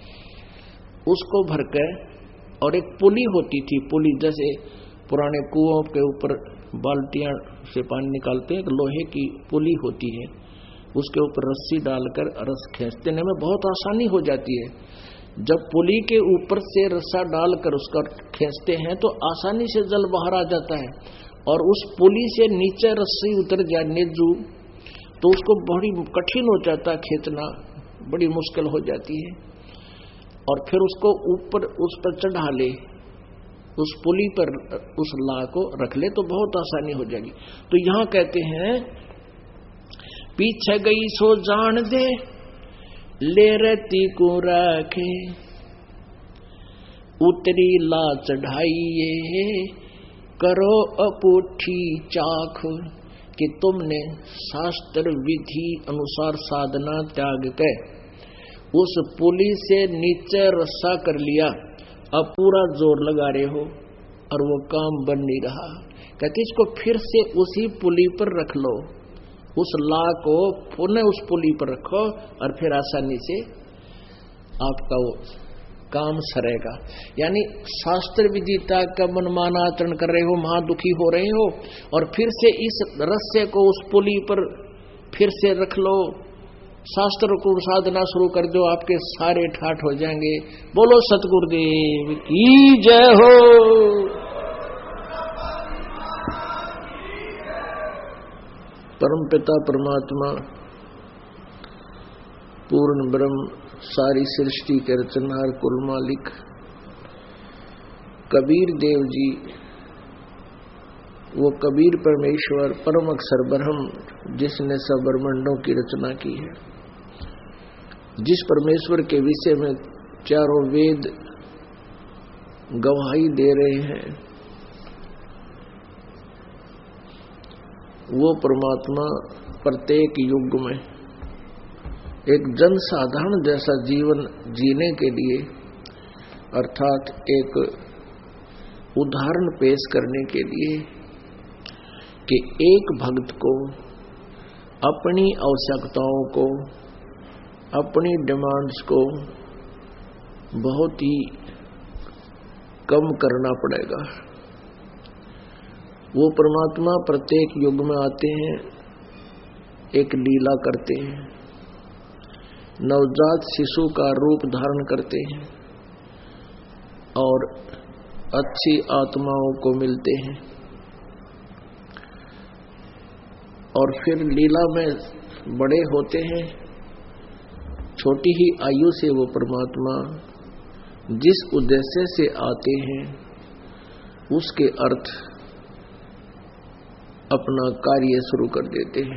उसको भर के और एक पुली होती थी, पुली जैसे पुराने कुओं के ऊपर बाल्टियां से पानी निकालते हैं, एक लोहे की पुली होती है, उसके ऊपर रस्सी डालकर रस खींचने में बहुत आसानी हो जाती है। जब पुली के ऊपर से रस्सा डालकर उसका खींचते हैं तो आसानी से जल बाहर आ जाता है, और उस पुली से नीचे रस्सी उतर जाए नेजू तो उसको बड़ी कठिन हो जाता है, खींचना बड़ी मुश्किल हो जाती है। और फिर उसको ऊपर उस पर चढ़ा ले, उस पुली पर उस ला को रख ले तो बहुत आसानी हो जाएगी। तो यहां कहते हैं पीछे गई सो जान दे, ले रहती को रखे, उतरी ला चढ़ाइए करो अपूठी चाख। कि तुमने शास्त्र विधि अनुसार साधना त्याग के उस पुली से नीचे रस्सा कर लिया, अब पूरा जोर लगा रहे हो और वो काम बन नहीं रहा। कहते इसको फिर से उसी पुली पर रख लो, उस ला को पुनः उस पुली पर रखो और फिर आसानी से आपका वो काम सरेगा। यानी शास्त्र विदिता का मनमाना आचरण कर रहे हो, महादुखी हो रहे हो, और फिर से इस रस्से को उस पुली पर फिर से रख लो, शास्त्र को साधना शुरू कर दो, आपके सारे ठाठ हो जाएंगे। बोलो सतगुरुदेव की जय हो। परमपिता परमात्मा पूर्ण ब्रह्म सारी सृष्टि के रचनहार कुल मालिक कबीर देव जी, वो कबीर परमेश्वर परम अक्षर ब्रह्म जिसने सब ब्रह्मांडों की रचना की है, जिस परमेश्वर के विषय में चारों वेद गवाही दे रहे हैं, वो परमात्मा प्रत्येक युग में एक जन साधारण जैसा जीवन जीने के लिए, अर्थात एक उदाहरण पेश करने के लिए कि एक भक्त को अपनी आवश्यकताओं को, अपनी डिमांड्स को बहुत ही कम करना पड़ेगा। वो परमात्मा प्रत्येक युग में आते हैं, एक लीला करते हैं, नवजात शिशु का रूप धारण करते हैं और अच्छी आत्माओं को मिलते हैं और फिर लीला में बड़े होते हैं। छोटी ही आयु से वो परमात्मा जिस उद्देश्य से आते हैं उसके अर्थ अपना कार्य शुरू कर देते हैं।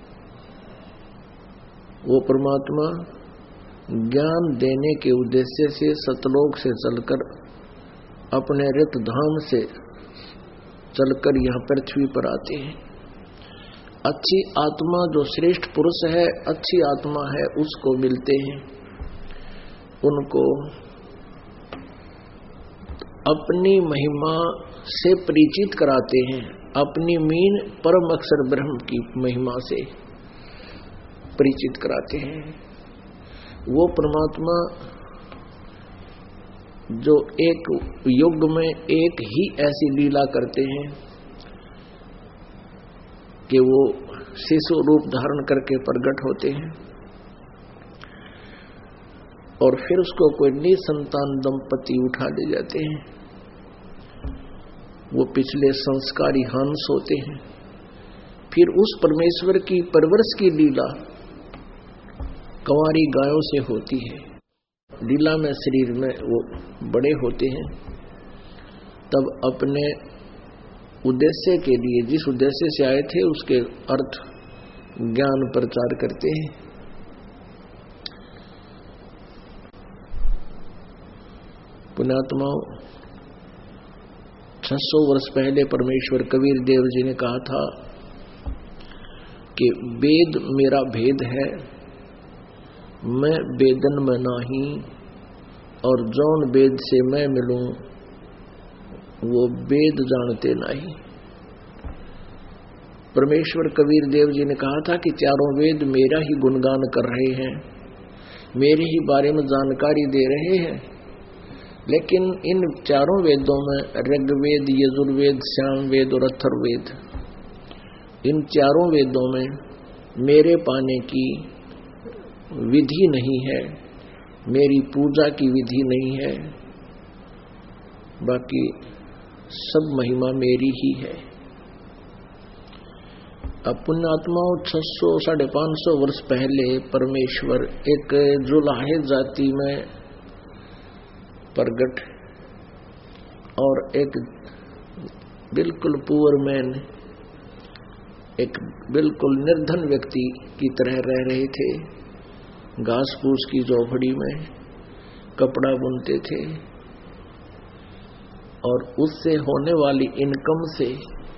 वो परमात्मा ज्ञान देने के उद्देश्य से सतलोक से चलकर अपने रित धाम से चलकर यहाँ पृथ्वी पर आते हैं। अच्छी आत्मा जो श्रेष्ठ पुरुष है, अच्छी आत्मा है, उसको मिलते हैं, उनको अपनी महिमा से परिचित कराते हैं, अपनी मीन परम अक्षर ब्रह्म की महिमा से परिचित कराते हैं। वो परमात्मा जो एक युग में एक ही ऐसी लीला करते हैं कि वो शिशु रूप धारण करके प्रकट होते हैं और फिर उसको कोई निसंतान दंपति उठा ले जाते हैं। वो पिछले संस्कारी हंस होते हैं। फिर उस परमेश्वर की परवरिश की लीला कंवारी गायों से होती है। लीला में शरीर में वो बड़े होते हैं, तब अपने उद्देश्य के लिए, जिस उद्देश्य से आए थे उसके अर्थ ज्ञान प्रचार करते हैं। पुण्यात्माओं, 600 वर्ष पहले परमेश्वर कबीर देव जी ने कहा था कि वेद मेरा भेद है, मैं वेदन में नाही, और जौन वेद से मैं मिलूं वो वेद जानते नहीं। परमेश्वर कबीर देव जी ने कहा था कि चारों वेद मेरा ही गुणगान कर रहे हैं, मेरे ही बारे में जानकारी दे रहे हैं, लेकिन इन चारों वेदों में ऋग्वेद, यजुर्वेद, सामवेद और अथर्ववेद, इन चारों वेदों में मेरे पाने की विधि नहीं है, मेरी पूजा की विधि नहीं है, बाकी सब महिमा मेरी ही है। अब पुण्यात्माओं, 600-550 वर्ष पहले परमेश्वर एक जुलाहे जाति में प्रगट और एक बिल्कुल पुअर मैन, एक बिल्कुल निर्धन व्यक्ति की तरह रह रहे थे। घास फूस की झोपड़ी में कपड़ा बुनते थे और उससे होने वाली इनकम से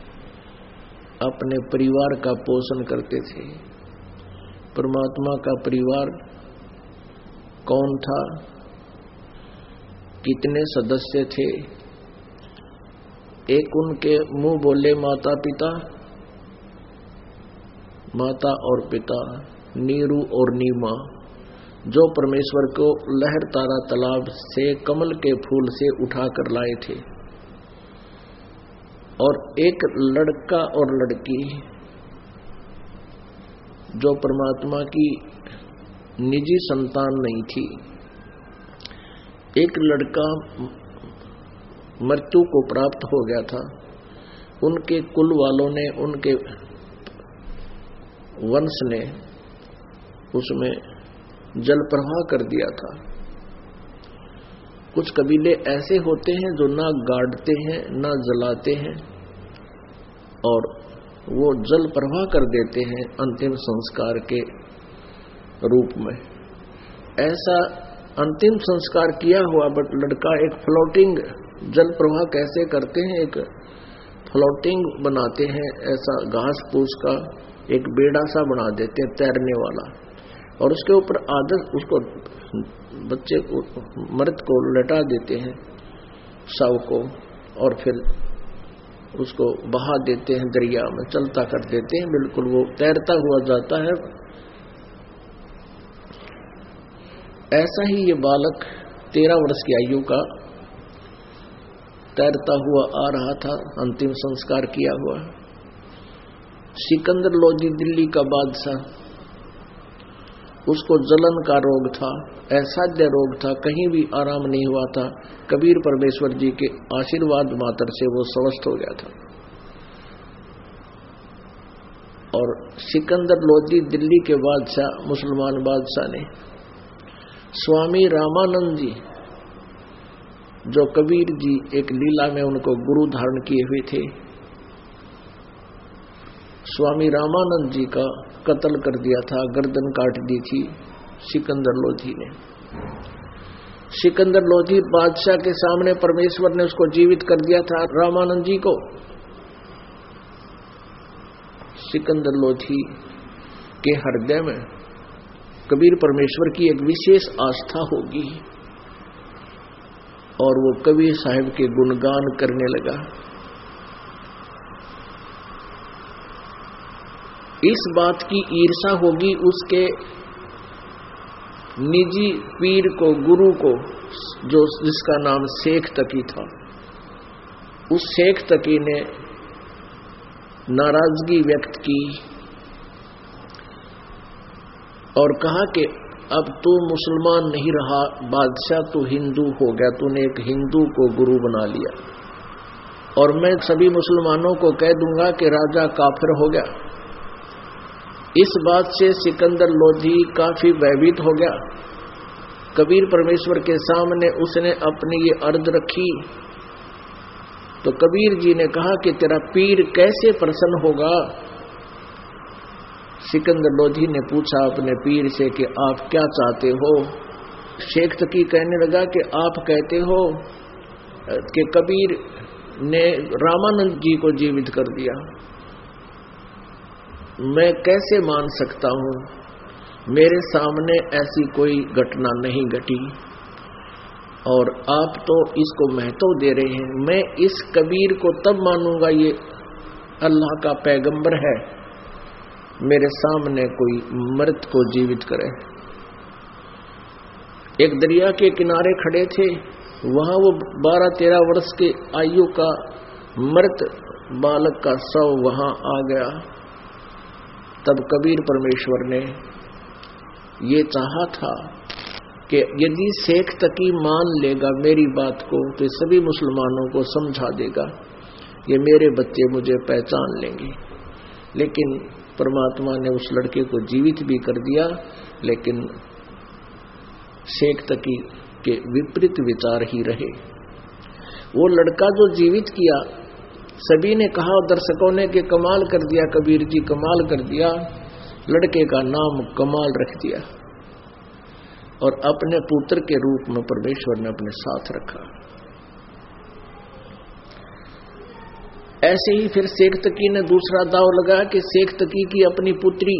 अपने परिवार का पोषण करते थे। परमात्मा का परिवार कौन था, कितने सदस्य थे? एक उनके मुंह बोले माता पिता, माता और पिता, नीरू और नीमा, जो परमेश्वर को लहर तारा तालाब से कमल के फूल से उठा कर लाए थे, और एक लड़का और लड़की जो परमात्मा की निजी संतान नहीं थी। एक लड़का मृत्यु को प्राप्त हो गया था, उनके कुल वालों ने, उनके वंश ने उसमें जल प्रवाह कर दिया था। कुछ कबीले ऐसे होते हैं जो ना गाड़ते हैं ना जलाते हैं और वो जल प्रवाह कर देते हैं अंतिम संस्कार के रूप में। ऐसा अंतिम संस्कार किया हुआ बट लड़का एक फ्लोटिंग जल प्रवाह कैसे करते हैं, एक फ्लोटिंग बनाते हैं, ऐसा घास फूस का एक बेड़ा सा बना देते हैं तैरने वाला, और उसके ऊपर आदत उसको बच्चे को मर्द को लटा देते हैं शव को, और फिर उसको बहा देते हैं दरिया में, चलता कर देते हैं, बिल्कुल वो तैरता हुआ जाता है। ऐसा ही ये बालक 13 वर्ष की आयु का तैरता हुआ आ रहा था, अंतिम संस्कार किया हुआ। सिकंदर लोधी दिल्ली का बादशाह, उसको जलन का रोग था, असाध्य रोग था, कहीं भी आराम नहीं हुआ था। कबीर परमेश्वर जी के आशीर्वाद मात्र से वो स्वस्थ हो गया था। और सिकंदर लोधी दिल्ली के बादशाह, मुसलमान बादशाह ने स्वामी रामानंद जी, जो कबीर जी एक लीला में उनको गुरु धारण किए हुए थे, स्वामी रामानंद जी का कत्ल कर दिया था, गर्दन काट दी थी सिकंदर लोधी ने। सिकंदर लोधी बादशाह के सामने परमेश्वर ने उसको जीवित कर दिया था, रामानंद जी को। सिकंदर लोधी के हृदय में कबीर परमेश्वर की एक विशेष आस्था होगी और वो कबीर साहिब के गुणगान करने लगा। इस बात की ईर्षा होगी उसके निजी पीर को, गुरु को, जो जिसका नाम शेख तकी था। उस शेख तकी ने नाराजगी व्यक्त की और कहा कि अब तू मुसलमान नहीं रहा बादशाह, तू हिंदू हो गया, तूने एक हिंदू को गुरु बना लिया और मैं सभी मुसलमानों को कह दूंगा कि राजा काफिर हो गया। इस बात से सिकंदर लोधी काफी भयभीत हो गया। कबीर परमेश्वर के सामने उसने अपनी ये अर्ज रखी तो कबीर जी ने कहा कि तेरा पीर कैसे प्रसन्न होगा। सिकंदर लोधी ने पूछा अपने पीर से कि आप क्या चाहते हो। शेख तकी कहने लगा कि आप कहते हो कि कबीर ने रामानंद जी को जीवित कर दिया, मैं कैसे मान सकता हूं, मेरे सामने ऐसी कोई घटना नहीं घटी और आप तो इसको महत्व दे रहे हैं। मैं इस कबीर को तब मानूंगा ये अल्लाह का पैगंबर है, मेरे सामने कोई मृत को जीवित करे। एक दरिया के किनारे खड़े थे, वहां वो 12-13 वर्ष के आयु का मृत बालक का शव वहां आ गया। तब कबीर परमेश्वर ने ये चाहा था कि यदि शेख तकी मान लेगा मेरी बात को तो सभी मुसलमानों को समझा देगा, ये मेरे बच्चे मुझे पहचान लेंगे। लेकिन परमात्मा ने उस लड़के को जीवित भी कर दिया, लेकिन शेख तकी के विपरीत विचार ही रहे। वो लड़का जो जीवित किया, सभी ने कहा, दर्शकों ने कि कमाल कर दिया, कबीर जी कमाल कर दिया। लड़के का नाम कमाल रख दिया और अपने पुत्र के रूप में परमेश्वर ने अपने साथ रखा। ऐसे ही फिर शेख तकी ने दूसरा दाव लगाया कि शेख तकी की अपनी पुत्री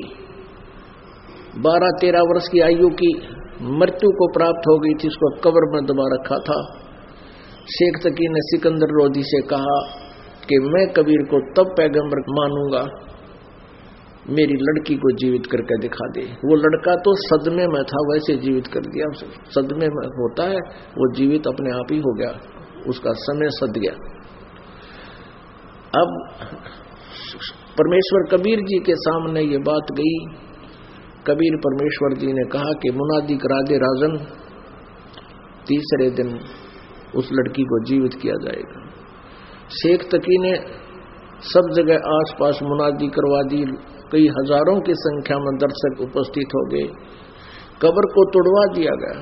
12-13 वर्ष की आयु की मृत्यु को प्राप्त हो गई थी, उसको कब्र में दबा रखा था। शेख तकी ने सिकंदर लोधी से कहा कि मैं कबीर को तब पैगंबर मानूंगा मेरी लड़की को जीवित करके दिखा दे। वो लड़का तो सदमे में था, वैसे जीवित कर दिया। सदमे में होता है, वो जीवित अपने आप ही हो गया, उसका समय सद गया। अब परमेश्वर कबीर जी के सामने ये बात गई। कबीर परमेश्वर जी ने कहा कि मुनादी करा दे राजन, तीसरे दिन उस लड़की को जीवित किया जाएगा। शेख तकी ने सब जगह आसपास मुनादी करवा दी, कई हजारों की संख्या में दर्शक उपस्थित हो गए। कब्र को तोड़वा दिया गया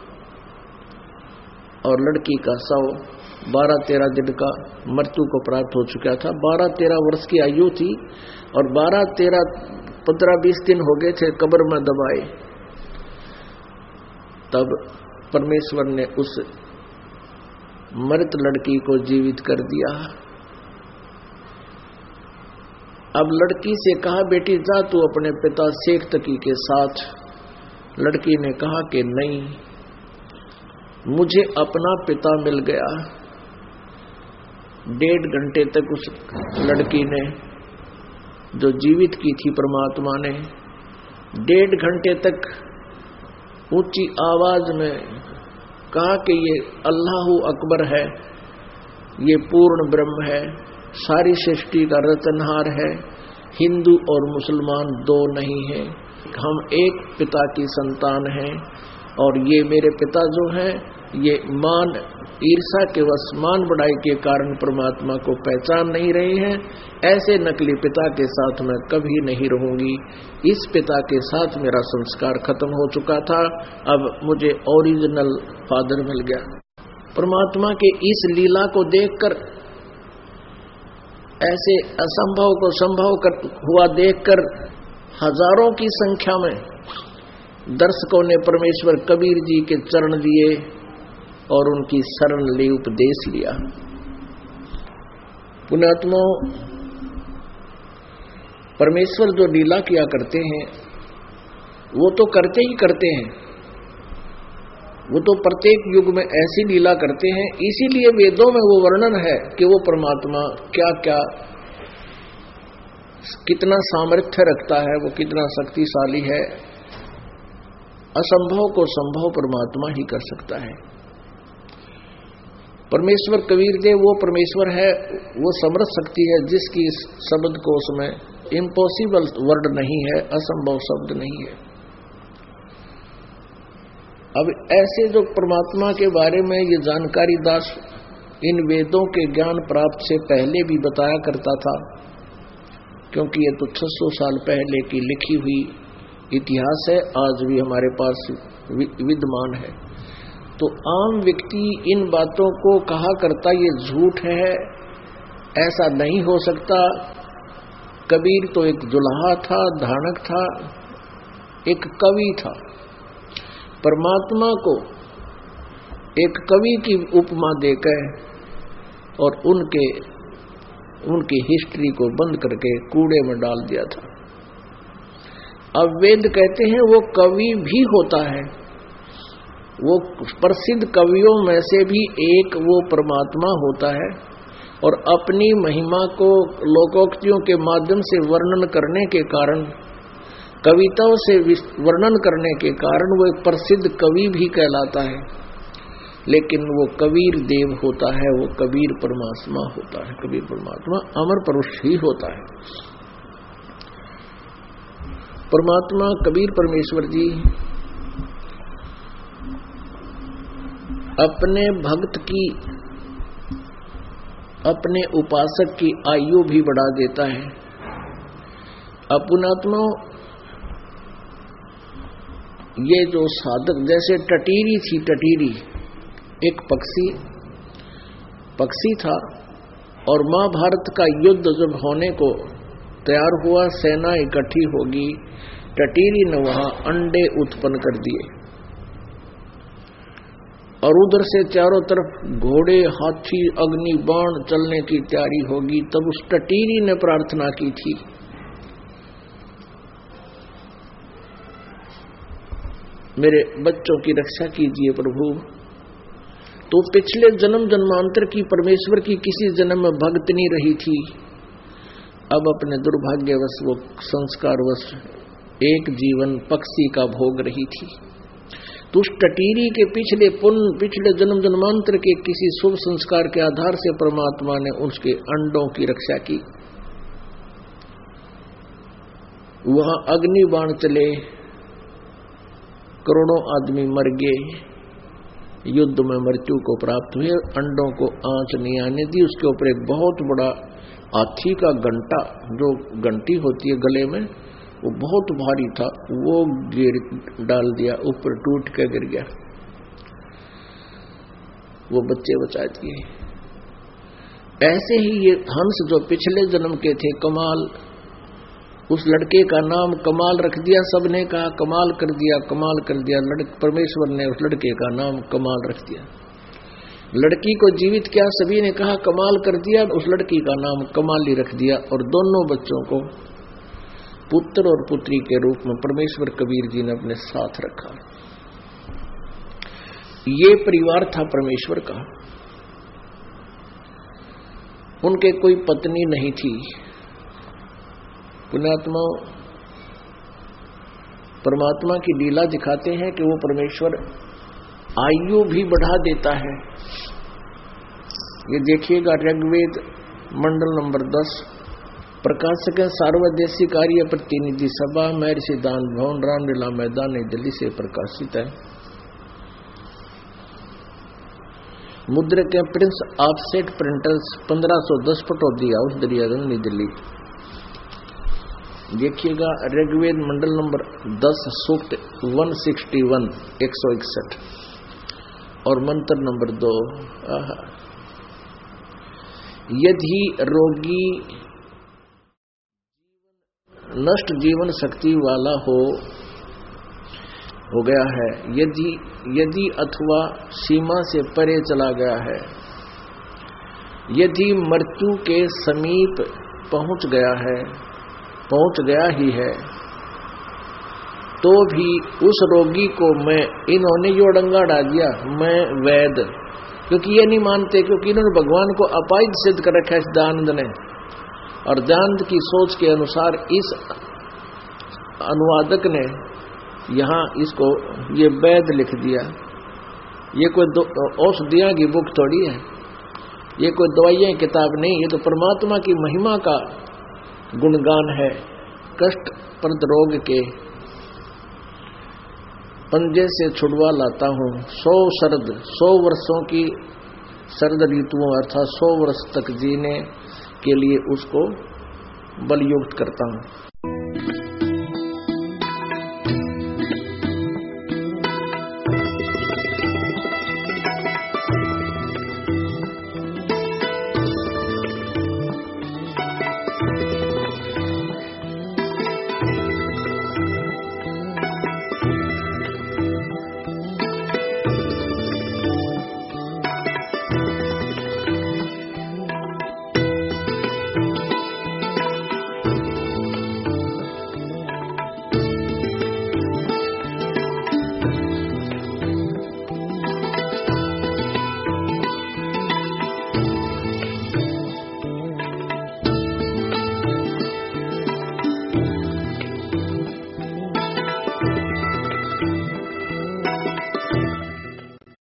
और लड़की का शव 12-13 दिन का मृत्यु को प्राप्त हो चुका था। 12-13 वर्ष की आयु थी और 15-20 दिन हो गए थे कब्र में दबाए। तब परमेश्वर ने उस मृत लड़की को जीवित कर दिया। अब लड़की से कहा, बेटी जा तू अपने पिता शेख तकी के साथ। लड़की ने कहा कि नहीं, मुझे अपना पिता मिल गया। 1.5 घंटे तक उस लड़की ने, जो जीवित की थी परमात्मा ने, 1.5 घंटे तक ऊंची आवाज में कहा कि ये अल्लाहु अकबर है, ये पूर्ण ब्रह्म है, सारी सृष्टि का रचनहार है, हिंदू और मुसलमान दो नहीं है, हम एक पिता की संतान हैं और ये मेरे पिता जो हैं ये मान ईर्षा के वश मान बढ़ाई के कारण परमात्मा को पहचान नहीं रहे हैं। ऐसे नकली पिता के साथ मैं कभी नहीं रहूंगी। इस पिता के साथ मेरा संस्कार खत्म हो चुका था, अब मुझे ओरिजिनल फादर मिल गया। परमात्मा के इस लीला को देखकर, ऐसे असंभव को संभव हुआ देखकर हजारों की संख्या में दर्शकों ने परमेश्वर कबीर जी के चरण लिए और उनकी शरण ले उपदेश लिया। पुण्यात्माओं, परमेश्वर जो लीला किया करते हैं वो तो करते ही करते हैं, वो तो प्रत्येक युग में ऐसी लीला करते हैं। इसीलिए वेदों में वो वर्णन है कि वो परमात्मा क्या क्या कितना सामर्थ्य रखता है, वो कितना शक्तिशाली है। असंभव को संभव परमात्मा ही कर सकता है। परमेश्वर कबीर देव वो परमेश्वर है, वो समर्थ शक्ति है जिसकी शब्द कोश में इम्पॉसिबल वर्ड नहीं है, असंभव शब्द नहीं है। अब ऐसे जो परमात्मा के बारे में ये जानकारी दास इन वेदों के ज्ञान प्राप्त से पहले भी बताया करता था, क्योंकि ये तो 600 साल पहले की लिखी हुई इतिहास है, आज भी हमारे पास विद्यमान है। तो आम व्यक्ति इन बातों को कहा करता ये झूठ है, ऐसा नहीं हो सकता। कबीर तो एक दुल्हा था, धानक था, एक कवि था। परमात्मा को एक कवि की उपमा देकर और उनकी हिस्ट्री को बंद करके कूड़े में डाल दिया था। अब वेद कहते हैं वो कवि भी होता है, वो प्रसिद्ध कवियों में से भी एक वो परमात्मा होता है और अपनी महिमा को लोकोक्तियों के माध्यम से वर्णन करने के कारण, कविताओं से वर्णन करने के कारण वो एक प्रसिद्ध कवि भी कहलाता है। लेकिन वो कबीर देव होता है, वो कबीर परमात्मा होता है। कबीर परमात्मा अमर पुरुष ही होता है। परमात्मा कबीर परमेश्वर जी अपने भक्त की, अपने उपासक की आयु भी बढ़ा देता है। पुण्यात्मा, ये जो साधक, जैसे टटीरी थी, टटीरी एक पक्षी था और महाभारत का युद्ध जब होने को तैयार हुआ, सेना इकट्ठी होगी, टटीरी ने वहां अंडे उत्पन्न कर दिए और उधर से चारों तरफ घोड़े, हाथी, अग्नि बाण चलने की तैयारी होगी। तब उस टटीरी ने प्रार्थना की थी, मेरे बच्चों की रक्षा कीजिए प्रभु। तो पिछले जन्म जन्मांतर की परमेश्वर की किसी जन्म में भक्त नहीं रही थी। अब अपने दुर्भाग्यवश वो संस्कारवश एक जीवन पक्षी का भोग रही थी। तो उस टटीरी के पिछले जन्म जन्मांतर के किसी शुभ संस्कार के आधार से परमात्मा ने उसके अंडों की रक्षा की। वहां अग्नि बाण चले, करोड़ों आदमी मर गए, युद्ध में मृत्यु को प्राप्त हुए, अंडों को आंच नहीं आने दी। उसके ऊपर एक बहुत बड़ा हाथी का घंटा, जो घंटी होती है गले में, वो बहुत भारी था, वो गिर डाल दिया, ऊपर टूट के गिर गया, वो बच्चे बचा दिए। ऐसे ही ये हंस जो पिछले जन्म के थे कमाल, उस लड़के का नाम कमाल रख दिया, सबने कहा कमाल कर दिया, कमाल कर दिया। परमेश्वर ने उस लड़के का नाम कमाल रख दिया। लड़की को जीवित किया, सभी ने कहा कमाल कर दिया, उस लड़की का नाम कमाली रख दिया। और दोनों बच्चों को पुत्र और पुत्री के रूप में परमेश्वर कबीर जी ने अपने साथ रखा। ये परिवार था परमेश्वर का। उनके कोई पत्नी नहीं थी। पुण्यात्मा परमात्मा की लीला दिखाते हैं कि वो परमेश्वर आयु भी बढ़ा देता है। ये देखिएगा ऋग्वेद मंडल नंबर 10, प्रकाशक सार्वदेशी कार्य प्रतिनिधि सभा, महर्षि दान भवन, रामलीला मैदान, नई दिल्ली से प्रकाशित है। मुद्रक prince offset printers, 1510 Pataudi house, Daryaganj, नई दिल्ली। देखिएगा ऋग्वेद मंडल नंबर 10 सूक्त 161 161 और मंत्र नंबर 2। यदि रोगी नष्ट जीवन शक्ति वाला हो गया है, यदि अथवा सीमा से परे चला गया है, यदि मृत्यु के समीप पहुंच गया ही है, तो भी उस रोगी को मैं, इन्होंने यो डंगा डाल दिया, मैं वैद, क्योंकि ये नहीं मानते, क्योंकि इन्होंने भगवान को अपाइद सिद्ध कर रखा है इस दयानंद ने। और दयानंद की सोच के अनुसार इस अनुवादक ने यहाँ इसको ये वैद लिख दिया। ये कोई औषधियां की बुक थोड़ी है, ये कोई दवाइयां की किताब नहीं, ये तो परमात्मा की महिमा का गुणगान है। कष्ट प्रद रोग के पंजे से छुड़वा लाता हूँ, 100 वर्षों की शरद ऋतुओं अर्थात 100 वर्ष तक जीने के लिए उसको बलयुक्त करता हूँ।